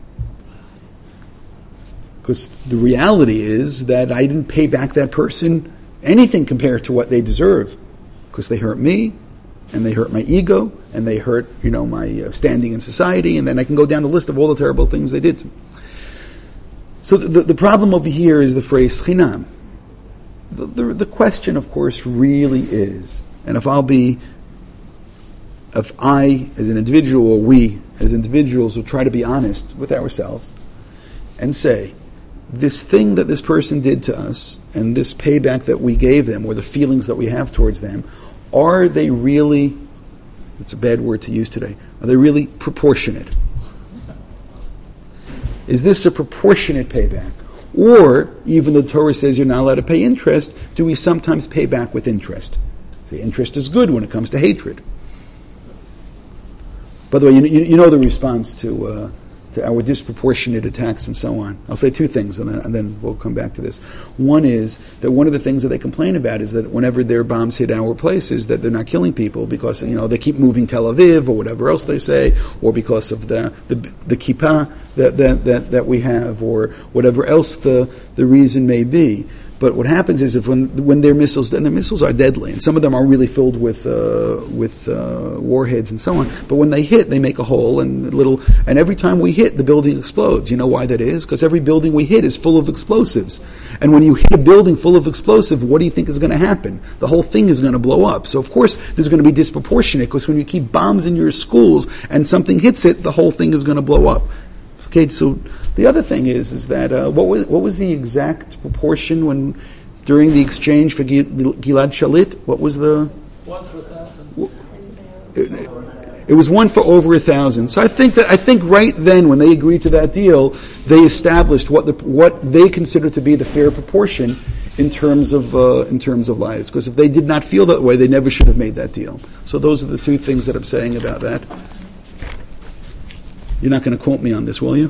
Because the reality is that I didn't pay back that person anything compared to what they deserve. Because they hurt me, and they hurt my ego, and they hurt, you know, my uh, standing in society, and then I can go down the list of all the terrible things they did to me. So the, the problem over here is the phrase chinam. The, the, the question, of course, really is, and if I'll be, if I, as an individual, or we, as individuals, will try to be honest with ourselves, and say, this thing that this person did to us, and this payback that we gave them, or the feelings that we have towards them, are they really, it's a bad word to use today, are they really proportionate? Is this a proportionate payback? Or, even though the Torah says you're not allowed to pay interest, do we sometimes pay back with interest? See, interest is good when it comes to hatred. By the way, you, you, you know the response to uh, to our disproportionate attacks and so on. I'll say two things, and then, and then we'll come back to this. One is that one of the things that they complain about is that whenever their bombs hit our places, that they're not killing people because, you know, they keep moving Tel Aviv or whatever else they say, or because of the the, the kippah that, that that that we have, or whatever else the the reason may be. But what happens is, if when when their missiles, and their missiles are deadly, and some of them are really filled with uh, with uh, warheads and so on. But when they hit, they make a hole, and little, and every time we hit, the building explodes. You know why that is? Because every building we hit is full of explosives. And when you hit a building full of explosive, what do you think is going to happen? The whole thing is going to blow up. So of course, there's going to be disproportionate, because when you keep bombs in your schools and something hits it, the whole thing is going to blow up. Okay, so the other thing is is that uh, what was what was the exact proportion when during the exchange for Gil- Gilad Shalit? What was the One for a thousand. It, it was one for over a thousand. So I think that I think right then, when they agreed to that deal, they established what the what they considered to be the fair proportion in terms of uh, in terms of lives. Because if they did not feel that way, they never should have made that deal. So those are the two things that I'm saying about that. You're not going to quote me on this, will you?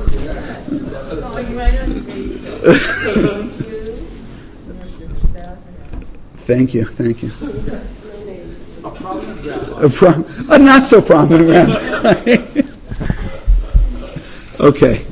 Thank you, thank you. A prominent rabbi. A, pro- a not so prominent rabbi. Okay.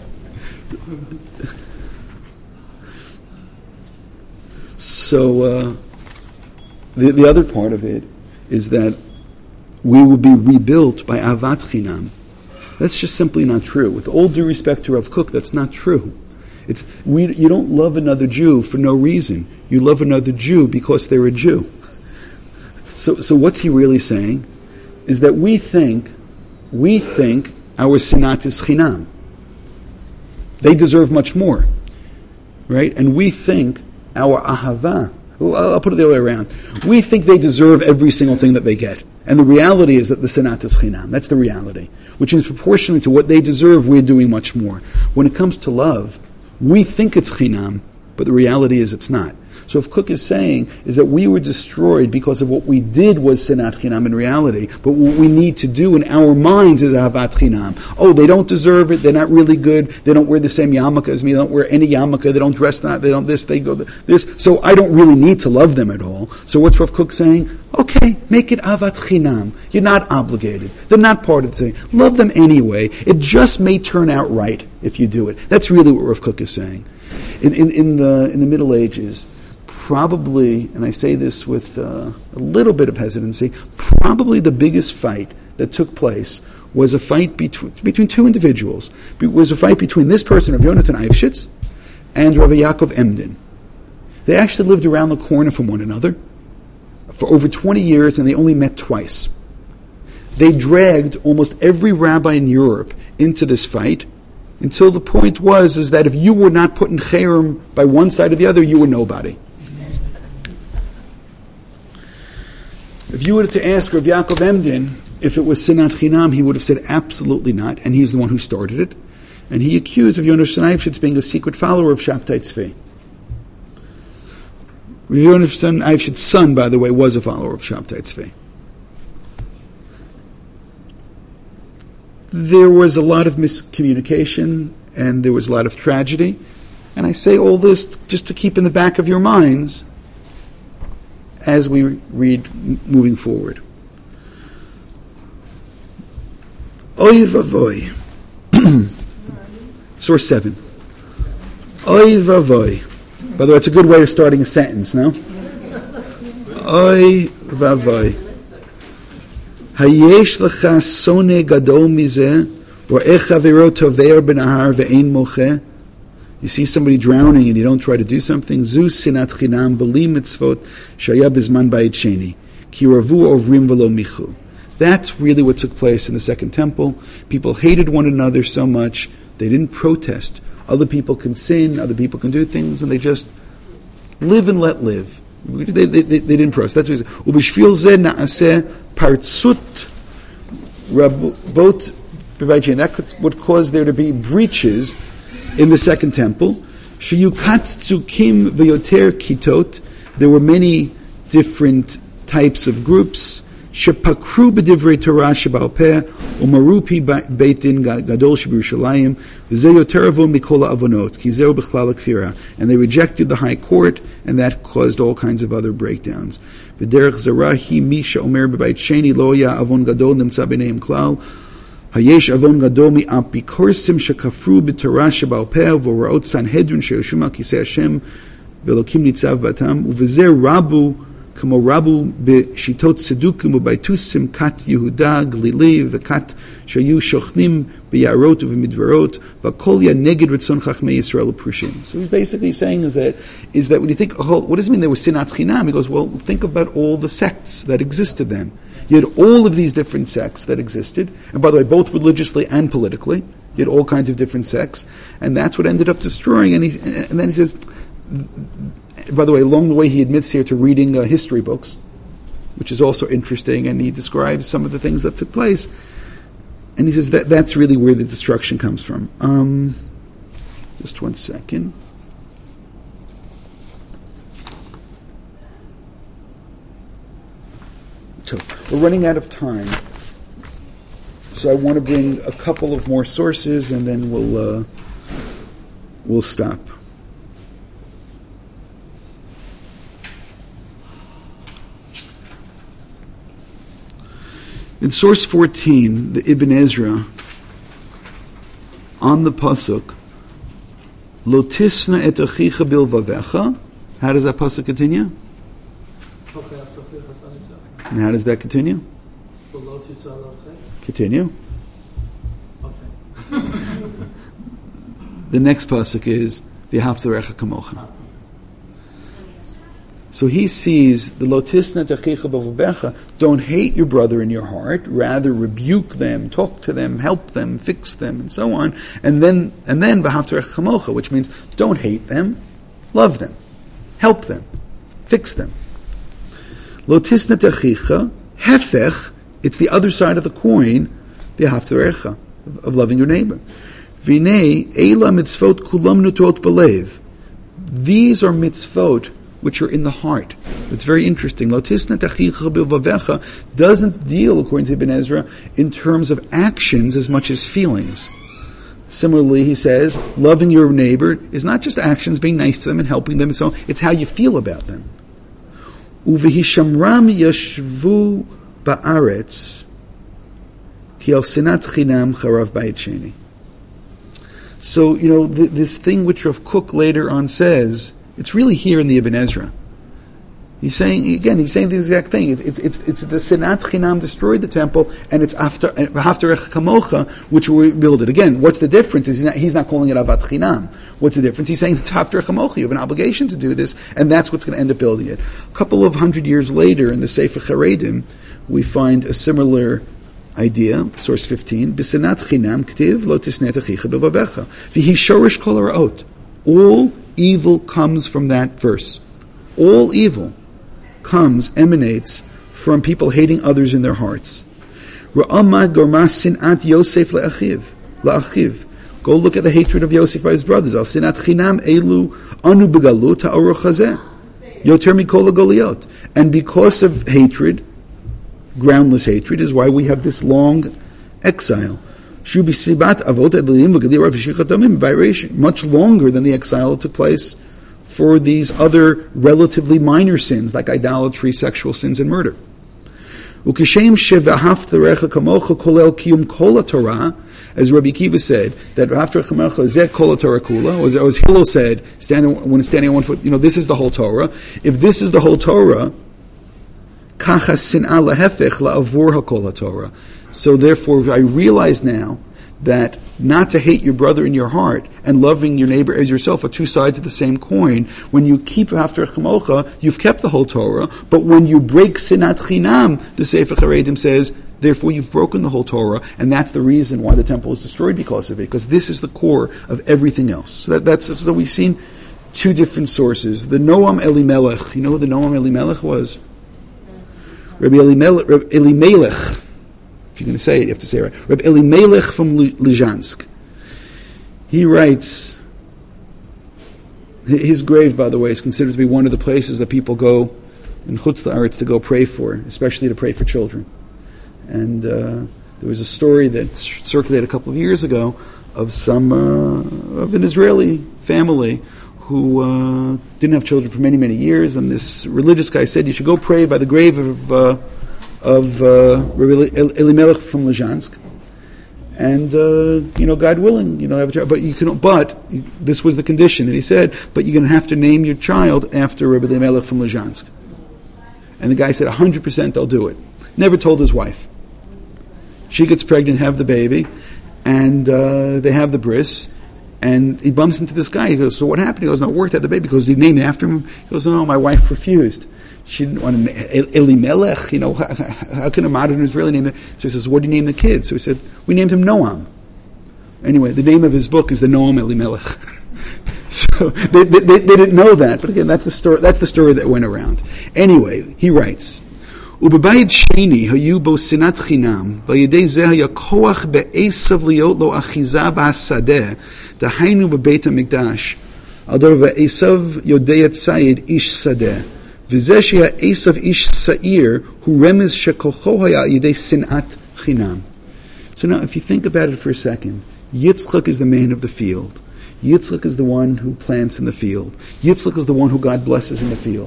So uh, the the other part of it is that we will be rebuilt by Avat Chinam. That's just simply not true. With all due respect to Rav Kook, that's not true. It's we. You don't love another Jew for no reason. You love another Jew because they're a Jew. So, so what's he really saying? Is that we think, we think our sinat is chinam. They deserve much more, right? And we think our ahava. Well, I'll put it the other way around. We think they deserve every single thing that they get. And the reality is that the sinat is chinam. That's the reality. Which is proportionally to what they deserve, we're doing much more. When it comes to love, we think it's chinam, but the reality is it's not. So if Kook is saying is that we were destroyed because of what we did was sinat chinam in reality, but what we need to do in our minds is ahavat chinam. Oh, they don't deserve it, they're not really good, they don't wear the same yarmulke as me, they don't wear any yarmulke, they don't dress that, they don't this, they go this, so I don't really need to love them at all. So what's Rav Kook saying? Okay, make it avat chinam. You're not obligated. They're not part of the thing. Love them anyway. It just may turn out right if you do it. That's really what Rav Kook is saying. In, in, in the in the Middle Ages, probably, and I say this with uh, a little bit of hesitancy, probably the biggest fight that took place was a fight between between two individuals. It was a fight between this person, Rav Yonatan Eifshitz, and Rav Yaakov Emden. They actually lived around the corner from one another for over twenty years, and they only met twice. They dragged almost every rabbi in Europe into this fight, until the point was is that if you were not put in cherem by one side or the other, you were nobody. If you were to ask Rav Yaakov Emden if it was Sinat Chinam, he would have said absolutely not, and he's the one who started it. And he accused Rav Yonasan Eifshitz being a secret follower of Shabtai Tzvi. Rav Yonasan Eifshitz's son, by the way, was a follower of Shabtai Tzvi. There was a lot of miscommunication, and there was a lot of tragedy. And I say all this just to keep in the back of your minds as we read moving forward. Oy vavoy. Source seven. Oy vavoy. By the way, it's a good way of starting a sentence, no? Oy vavoy. Hayesh lecha sone gadol mizeh, ro'echa v'ro tover b'nahar ve'ein mocheh. You see somebody drowning and you don't try to do something. Zu sinat chinam b'li mitzvot shaya bizman bayit sheni ki ravu ovrim v'lo michu. That's really what took place in the Second Temple. People hated one another so much they didn't protest. Other people can sin, other people can do things, and they just live and let live. They, they, they, they didn't protest. That's what he said. Ubishvil zeh na'aseh partsut rabot b'bayit sheni. That could, would cause there to be breaches in the Second Temple. Sheyukat tzukim v'yoter kitot. There were many different types of groups. Shepakru b'divrei Torah shebal peh umarupi beit din gadol shebirushalayim v'zeh yoter avon mikol ha'avonot ki zeu b'chlal ha'kfira. And they rejected the high court, and that caused all kinds of other breakdowns. V'derech zerahi misha omer b'bayit sheni lo ya avon gadol nimtza b'neim klal. Hayesh avon gadol mi'apikorsim shekafru b'Torah shebal peh v'oraot sanhedrin sheyoshim al kisei Hashem v'elokim nitzav batam uv'zeh rabu kamo rabu b'shitot sedukim u'baytusim kat Yehuda Glili v'kat shayu shochnim b'yarot u'v'midvarot v'kol ya neged ritzon chachmei Yisrael u'prushim. So he's basically saying is that is that when you think, oh, what does it mean there was sinat chinam? He goes, well, think about all the sects that existed then. You had all of these different sects that existed, and by the way, both religiously and politically. You had all kinds of different sects, and that's what ended up destroying. And he, and then he says, by the way, along the way, he admits here to reading uh, history books, which is also interesting, and he describes some of the things that took place. And he says that that's really where the destruction comes from. Um, just one second. So we're running out of time, so I want to bring a couple of more sources, and then we'll uh, we'll stop. In source fourteen, the Ibn Ezra, on the pasuk, Lo tisna et achicha bilvavecha. How does that pasuk continue? And how does that continue? Continue. Okay. The next pasuk is V'havtarecha kamocha. So he sees the lotisna tachicha b'vavecha. Don't hate your brother in your heart. Rather rebuke them, talk to them, help them, fix them, and so on. And then, and then v'havtarecha kamocha, which means don't hate them, love them, help them, fix them. Lotisna tachicha hefech. It's the other side of the coin. V'havtarecha, of loving your neighbor. V'nei eila mitzvot kulam nutot b'lev. These are mitzvot which are in the heart. It's very interesting. Lotisna tachicha b'vavecha doesn't deal, according to Ibn Ezra, in terms of actions as much as feelings. Similarly, he says, loving your neighbor is not just actions, being nice to them and helping them and so on. It's how you feel about them. Uvehishamram yashvu ba'aretz ki al sinat chinam charav bayit sheni. So, you know, th- this thing which Rav Kook later on says, it's really here in the Ibn Ezra. He's saying, again, he's saying the exact thing. It, it, it's, it's the Sinat Chinam destroyed the temple, and it's after V'havtarech Kamocha, which will rebuild it. Again, what's the difference? He's not, he's not calling it Avat Chinam. What's the difference? He's saying it's V'havtarech Kamocha. You have an obligation to do this, and that's what's going to end up building it. A couple of hundred years later, in the Sefer Charedim, we find a similar idea, source fifteen, B'Sinat Chinam K'tiv Lo Tisnei Achicha B'Vavecha V'hi Shorish Kol Ha'Ra'ot. All evil comes from that verse. All evil comes, emanates from people hating others in their hearts. Ra'amad gorma sinat Yosef le'achiv. La'achiv. Go look at the hatred of Yosef by his brothers. Al sinat chinam elu anu begalut ha'oruch hazeh. Yoter mikol ha'goliot. And because of hatred, groundless hatred, is why we have this long exile. Much longer than the exile that took place for these other relatively minor sins like idolatry, sexual sins, and murder. As Rabbi Akiva said, that after Chamecha zeh kol Torah kula, or as Hillel said, standing, when standing on one foot, you know, this is the whole Torah. If this is the whole Torah, kacha sin'a lehefech la'avur hakol Torah. So therefore, I realize now that not to hate your brother in your heart and loving your neighbor as yourself are two sides of the same coin. When you keep after Chamocha, you've kept the whole Torah. But when you break Sinat Chinam, the Sefer Charedim says, therefore you've broken the whole Torah, and that's the reason why the temple is destroyed because of it, because this is the core of everything else. So that, that's so we've seen two different sources. The Noam Elimelech, you know who the Noam Elimelech was? Rabbi Elimelech, Rabbi Elimelech. If you're going to say it, you have to say it right. Rabbi Elimelech from Lizhansk. He writes, his grave, by the way, is considered to be one of the places that people go in Chutz La'aretz to go pray for, especially to pray for children. And uh, there was a story that circulated a couple of years ago of some uh, of an Israeli family who uh, didn't have children for many, many years, and this religious guy said, you should go pray by the grave of uh, of uh, Rabbi Elimelech from Lizhansk, and uh, you know, God willing, you know, have a child. But you can, but this was the condition that he said. But you're going to have to name your child after Rabbi Elimelech from Lizhansk. And the guy said, one hundred percent I'll do it. Never told his wife. She gets pregnant, have the baby, and uh, they have the bris. And he bumps into this guy. He goes, so what happened? He goes, no, it worked at the baby. He goes, did you name it after him? He goes, no, my wife refused. She didn't want to name Elimelech. You know, how, how can a modern Israeli name it? So he says, what do you name the kid? So he said, we named him Noam. Anyway, the name of his book is the Noam Elimelech. So they, they, they didn't know that. But again, that's the story, that's the story that went around. Anyway, he writes, ובבית שני היו בו שנאת חינם, ועל זה היה כוח בעשב להיות לו אחיזה בשדה, דהיינו בבית המקדש, על דבר ועשב יודע ציד איש שדה, וזה שהיה עשב איש שעיר, הוא רמז שכוחו היה על ידי שנאת חינם. So now, if you think about it for a second, Yitzchak is the man of the field. Yitzchak is the one who plants in the field. Yitzchak is the one who God blesses in the field.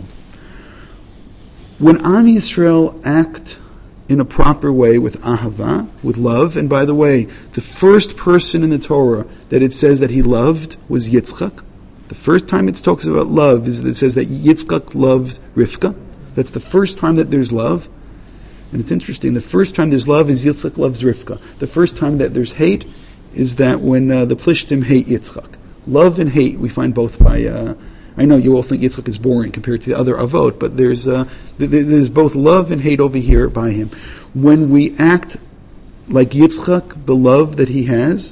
When Am Yisrael act in a proper way with ahava, with love, and by the way, the first person in the Torah that it says that he loved was Yitzchak. The first time it talks about love is that it says that Yitzchak loved Rivka. That's the first time that there's love. And it's interesting, the first time there's love is Yitzchak loves Rivka. The first time that there's hate is that when uh, the Plishtim hate Yitzchak. Love and hate we find both by... Uh, I know you all think Yitzchak is boring compared to the other Avot, but there's uh, there's both love and hate over here by him. When we act like Yitzchak, the love that he has,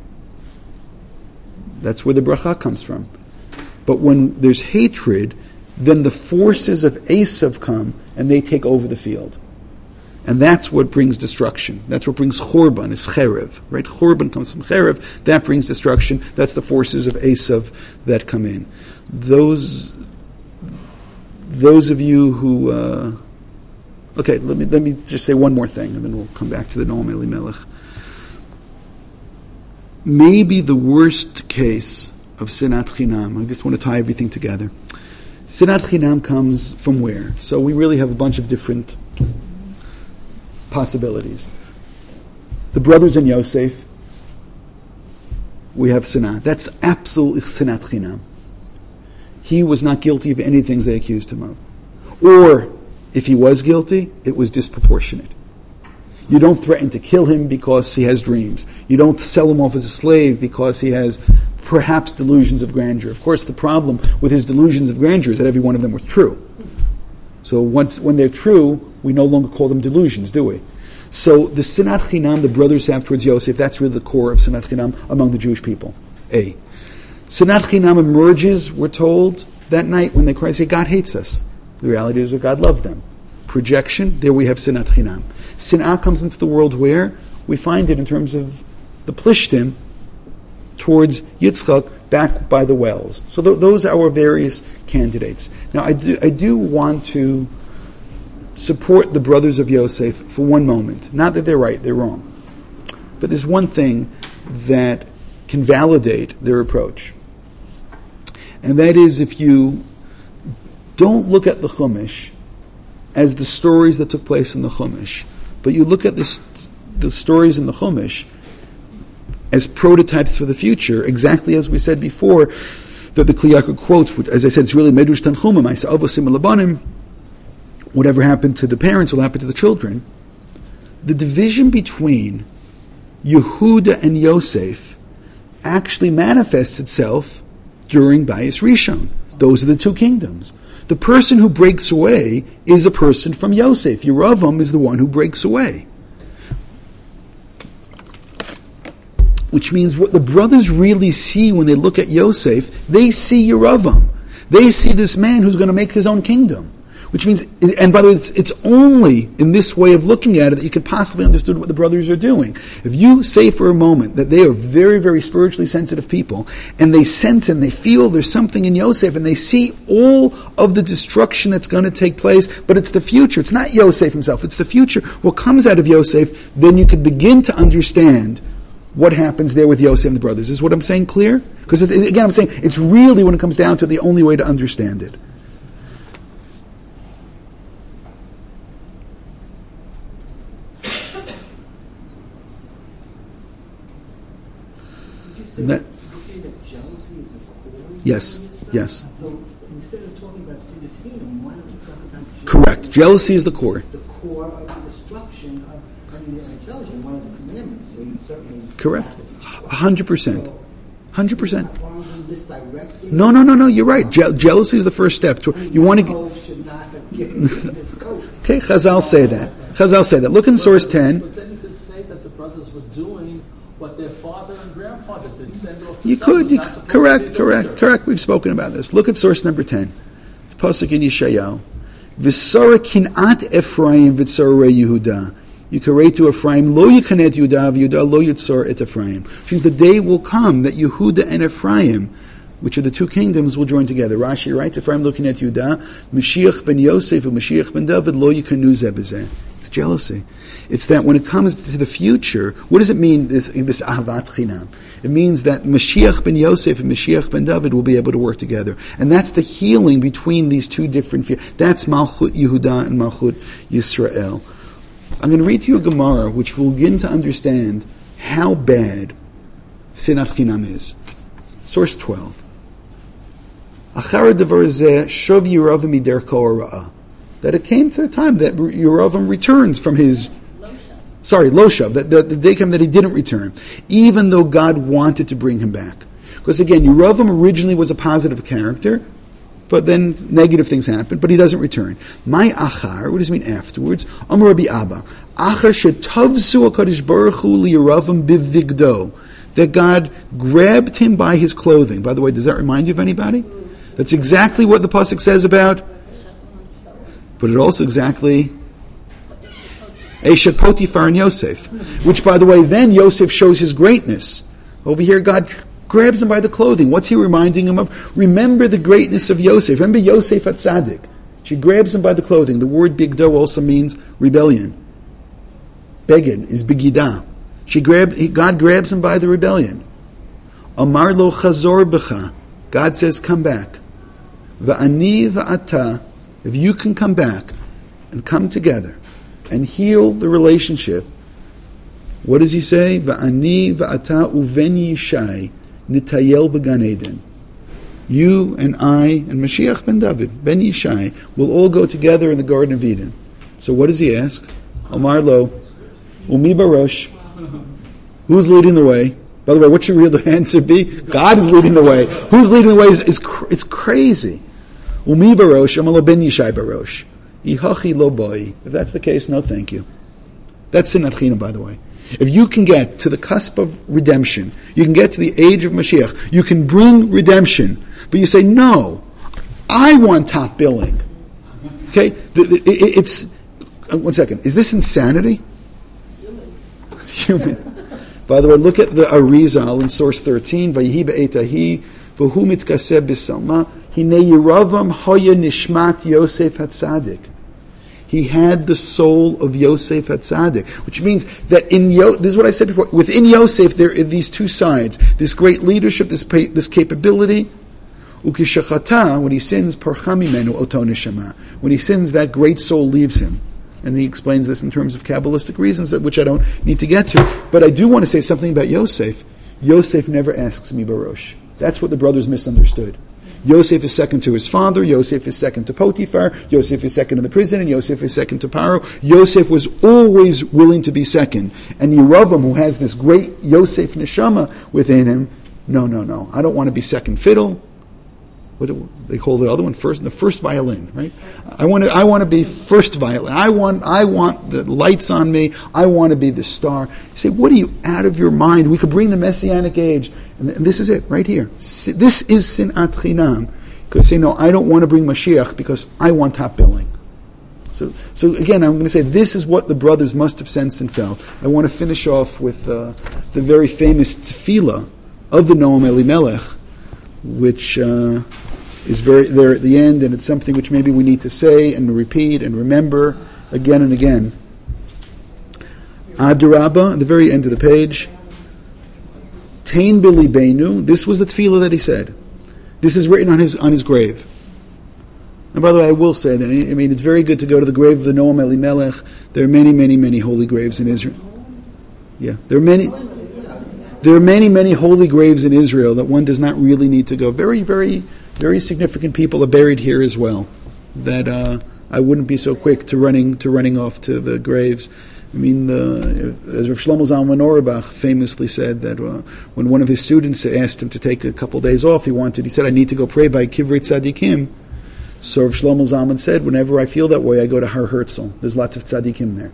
that's where the bracha comes from. But when there's hatred, then the forces of Esav come and they take over the field. And that's what brings destruction. That's what brings Chorban, it's Cherev, right? Chorban comes from Cherev, that brings destruction. That's the forces of Esav that come in. Those, those of you who, uh, okay, let me let me just say one more thing, and then we'll come back to the Noam Elimelech. Maybe the worst case of Sinat Chinam. I just want to tie everything together. Sinat Chinam comes from where? So we really have a bunch of different possibilities. The brothers in Yosef, we have Sinat. That's absolutely Sinat Chinam. He was not guilty of any things they accused him of. Or, if he was guilty, it was disproportionate. You don't threaten to kill him because he has dreams. You don't sell him off as a slave because he has perhaps delusions of grandeur. Of course, the problem with his delusions of grandeur is that every one of them was true. So once when they're true, we no longer call them delusions, do we? So the Sinat Chinam the brothers have towards Yosef, that's really the core of Sinat Chinam among the Jewish people. A. Sinat Chinam emerges, we're told, that night when they cry, say, God hates us. The reality is that God loved them. projection, there we have sinat chinam. Sin'ah comes into the world where? We find it in terms of the Plishtim towards Yitzchak back by the wells. So th- those are our various candidates. Now I do, I do want to support the brothers of Yosef for one moment. Not that they're right, they're wrong. But there's one thing that can validate their approach. And that is if you don't look at the Chumash as the stories that took place in the Chumash, but you look at the, the stories in the Chumash as prototypes for the future, exactly as we said before, that the Kli Yakar quotes, as I said, it's really Medrash Tanchumim, I saw Avosim Labanim, whatever happened to the parents will happen to the children. The division between Yehuda and Yosef actually manifests itself during Bayis Rishon. Those are the two kingdoms. The person who breaks away is a person from Yosef. Yeravam is the one who breaks away. Which means what the brothers really see when they look at Yosef, they see Yeravam. They see this man who's going to make his own kingdom. Which means, and by the way, it's, it's only in this way of looking at it that you could possibly understand what the brothers are doing. If you say for a moment that they are very, very spiritually sensitive people, and they sense and they feel there's something in Yosef, and they see all of the destruction that's going to take place, but it's the future. It's not Yosef himself, it's the future. What comes out of Yosef, then you could begin to understand what happens there with Yosef and the brothers. Is what I'm saying clear? Because again, I'm saying it's really, when it comes down to it, the only way to understand it. That, Did you say that jealousy is the core? yes, of stuff? yes. So instead of talking about Siddur Hinnom, why don't we talk about jealousy? Correct. Jealousy is the core. The core of the destruction of, I mean, I tell you, one of the commandments is certainly... Correct. A hundred percent. So, Hundred percent. Are we misdirecting? No, no, no, no. You're right. Je- jealousy is the first step. To, you want to. Yaakov should not have given him this coat. Okay, Chazal say that. Chazal say that. Look in source ten. But then you could say that the brothers were doing what their father and grandfather did, send off the You son could. who's You not could supposed to correct. be the Correct. leader. Correct. We've spoken about this. Look at source number ten. Pasuk in Yeshayahu. V'sara kinat Ephraim v'tzarei Yehuda. You carry to Ephraim, lo yikanet Yehuda, v'Yehuda lo yitzor et Ephraim. Which means the day will come that Yehuda and Ephraim, which are the two kingdoms, will join together. Rashi writes, Ephraim lo yikanet Yehuda, Mashiach ben Yosef and Mashiach ben David lo yikanu zeh b'zeh. It's jealousy. It's that when it comes to the future, what does it mean, this, this ahavat chinam? It means that Mashiach ben Yosef and Mashiach ben David will be able to work together. And that's the healing between these two different fears. That's Malchut Yehuda and Malchut Yisrael. I'm going to read to you a Gemara which will begin to understand how bad Sinat Chinam is. Source twelve. Achar devar zeh shov Yeravam miderko ha'ra'ah. That it came to a time that Yeravam returns from his... Sorry, Loshav, that the, the day came that he didn't return, even though God wanted to bring him back. Because again, Yeravam originally was a positive character, but then negative things happen, but he doesn't return. My achar, what does it mean afterwards? Amar Rabbi Abba, achar shetavzu HaKadosh Baruch Hu liyeravam bivigdo, that God grabbed him by his clothing. By the way, does that remind you of anybody? That's exactly what the pasuk says about, but it also exactly Eshet Potifar and Yosef, which by the way, then Yosef shows his greatness. Over here, God grabs him by the clothing. What's he reminding him of? Remember the greatness of Yosef. Remember Yosef at Tzaddik. She grabs him by the clothing. The word bigdo also means rebellion. Begin is bigidah. She grabbed, he, God grabs him by the rebellion. Amar lo chazor b'cha. God says, come back. Va'ani va'ata. If you can come back and come together and heal the relationship, what does he say? Va'ani va'ata uven yishai. Nitayel b'Gan Eden. You and I and Mashiach ben David, ben Yishai, will all go together in the Garden of Eden. So what does he ask? Omar lo, umi barosh. Who's leading the way? By the way, what should real the answer be? God is leading the way. Who's leading the way is, is cr- it's crazy. Umi barosh, Omar lo ben Yishai barosh. Ihachi lo boi. If that's the case, no thank you. That's Sinat Chinam, by the way. If you can get to the cusp of redemption, you can get to the age of Mashiach, you can bring redemption, but you say, no, I want top billing. Okay? The, the, it, it's uh, one second. Is this insanity? It's human. It's human. By the way, look at the Arizal in source thirteen. Vayihi be'etahi v'hu mitkaseh b'salma hine yiravam hoya nishmat Yosef HaTzadik. He had the soul of Yosef HaTzadik, which means that in Yo, this is what I said before, within Yosef there are these two sides, this great leadership, this this capability. Ukishachata, when he sins, parcha mimenu oto neshama. When he sins, that great soul leaves him. And he explains this in terms of Kabbalistic reasons, which I don't need to get to. But I do want to say something about Yosef. Yosef never asks me barosh. That's what the brothers misunderstood. Yosef is second to his father, Yosef is second to Potiphar, Yosef is second in the prison, and Yosef is second to Paro. Yosef was always willing to be second. And Yeravam, who has this great Yosef neshama within him, no, no, no, I don't want to be second fiddle. What do they call the other one first? The first violin, right? I want to. I want to be first violin. I want. I want the lights on me. I want to be the star. You say, what are you out of your mind? We could bring the Messianic age, and this is it right here. This is sinat chinam. You could say, no, I don't want to bring Mashiach because I want top billing. So, so again, I'm going to say this is what the brothers must have sensed and felt. I want to finish off with uh, the very famous tefillah of the Noam Elimelech, which. Uh, is very there at the end, and it's something which maybe we need to say and repeat and remember again and again. Adarabba, at the very end of the page, Tain B'libeinu, this was the tefillah that he said. This is written on his on his grave. And by the way, I will say that, I mean, it's very good to go to the grave of the Noam Elimelech. There are many, many, many holy graves in Israel. Yeah, there are many... There are many, many holy graves in Israel that one does not really need to go. Very, very, very significant people are buried here as well. That uh, I wouldn't be so quick to running to running off to the graves. I mean, the, as Rav Shlomo Zalman Auerbach famously said that uh, when one of his students asked him to take a couple days off, he wanted. He said, "I need to go pray by Kivrei Tzadikim." So Rav Shlomo Zalman said, "Whenever I feel that way, I go to Har Herzl. There's lots of tzaddikim there."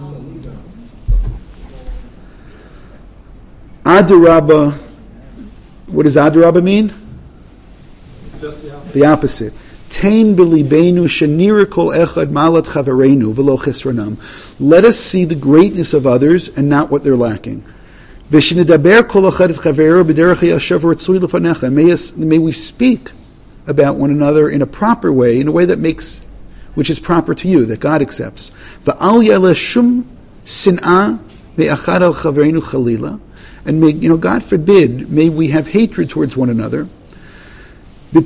Adarabba, what does Adarabba mean? Just the opposite. The opposite. Tain b'libeinu shenira kol echad malat chavereinu v'lo chesronam. Let us see the greatness of others and not what they're lacking. V'shenidaber kol echad et chaveru b'derech yashav ritzui lefanecha. May us, may we speak about one another in a proper way, in a way that makes, which is proper to you, that God accepts. V'al yaleh shum sin'ah me'achad al chavereinu chalila. And may, you know, God forbid, may we have hatred towards one another. And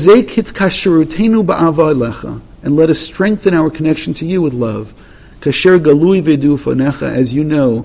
let us strengthen our connection to you with love. As you know,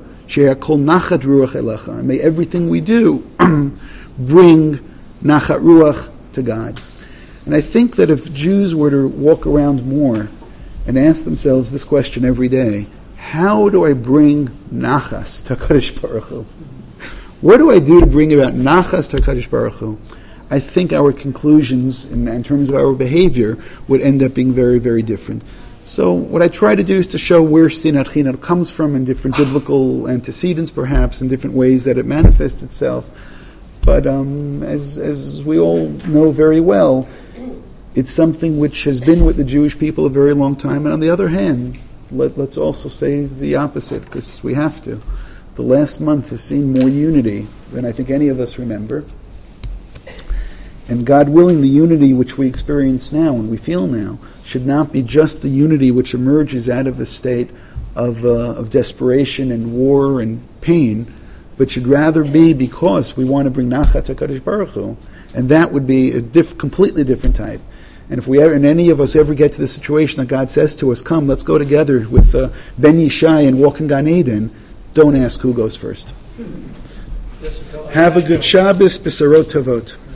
may everything we do bring nachat ruach to God. And I think that if Jews were to walk around more and ask themselves this question every day, how do I bring nachas to HaKadosh Baruch Hu? What do I do to bring about nachas to HaKadosh Baruch Hu? I think our conclusions in, in terms of our behavior would end up being very, very different. So what I try to do is to show where sinat chinam comes from in different biblical antecedents, perhaps, in different ways that it manifests itself. But um, as, as we all know very well, it's something which has been with the Jewish people a very long time. And on the other hand, let, let's also say the opposite, because we have to. The last month has seen more unity than I think any of us remember. And God willing, the unity which we experience now and we feel now should not be just the unity which emerges out of a state of, uh, of desperation and war and pain, but should rather be because we want to bring nachat to HaKadosh Baruch Hu. And that would be a diff- completely different type. And if we ever, and any of us ever get to the situation that God says to us, come, let's go together with uh, Ben Yishai and walk in Gan Eden, don't ask who goes first. Have a good Shabbos, B'sarot Tovot.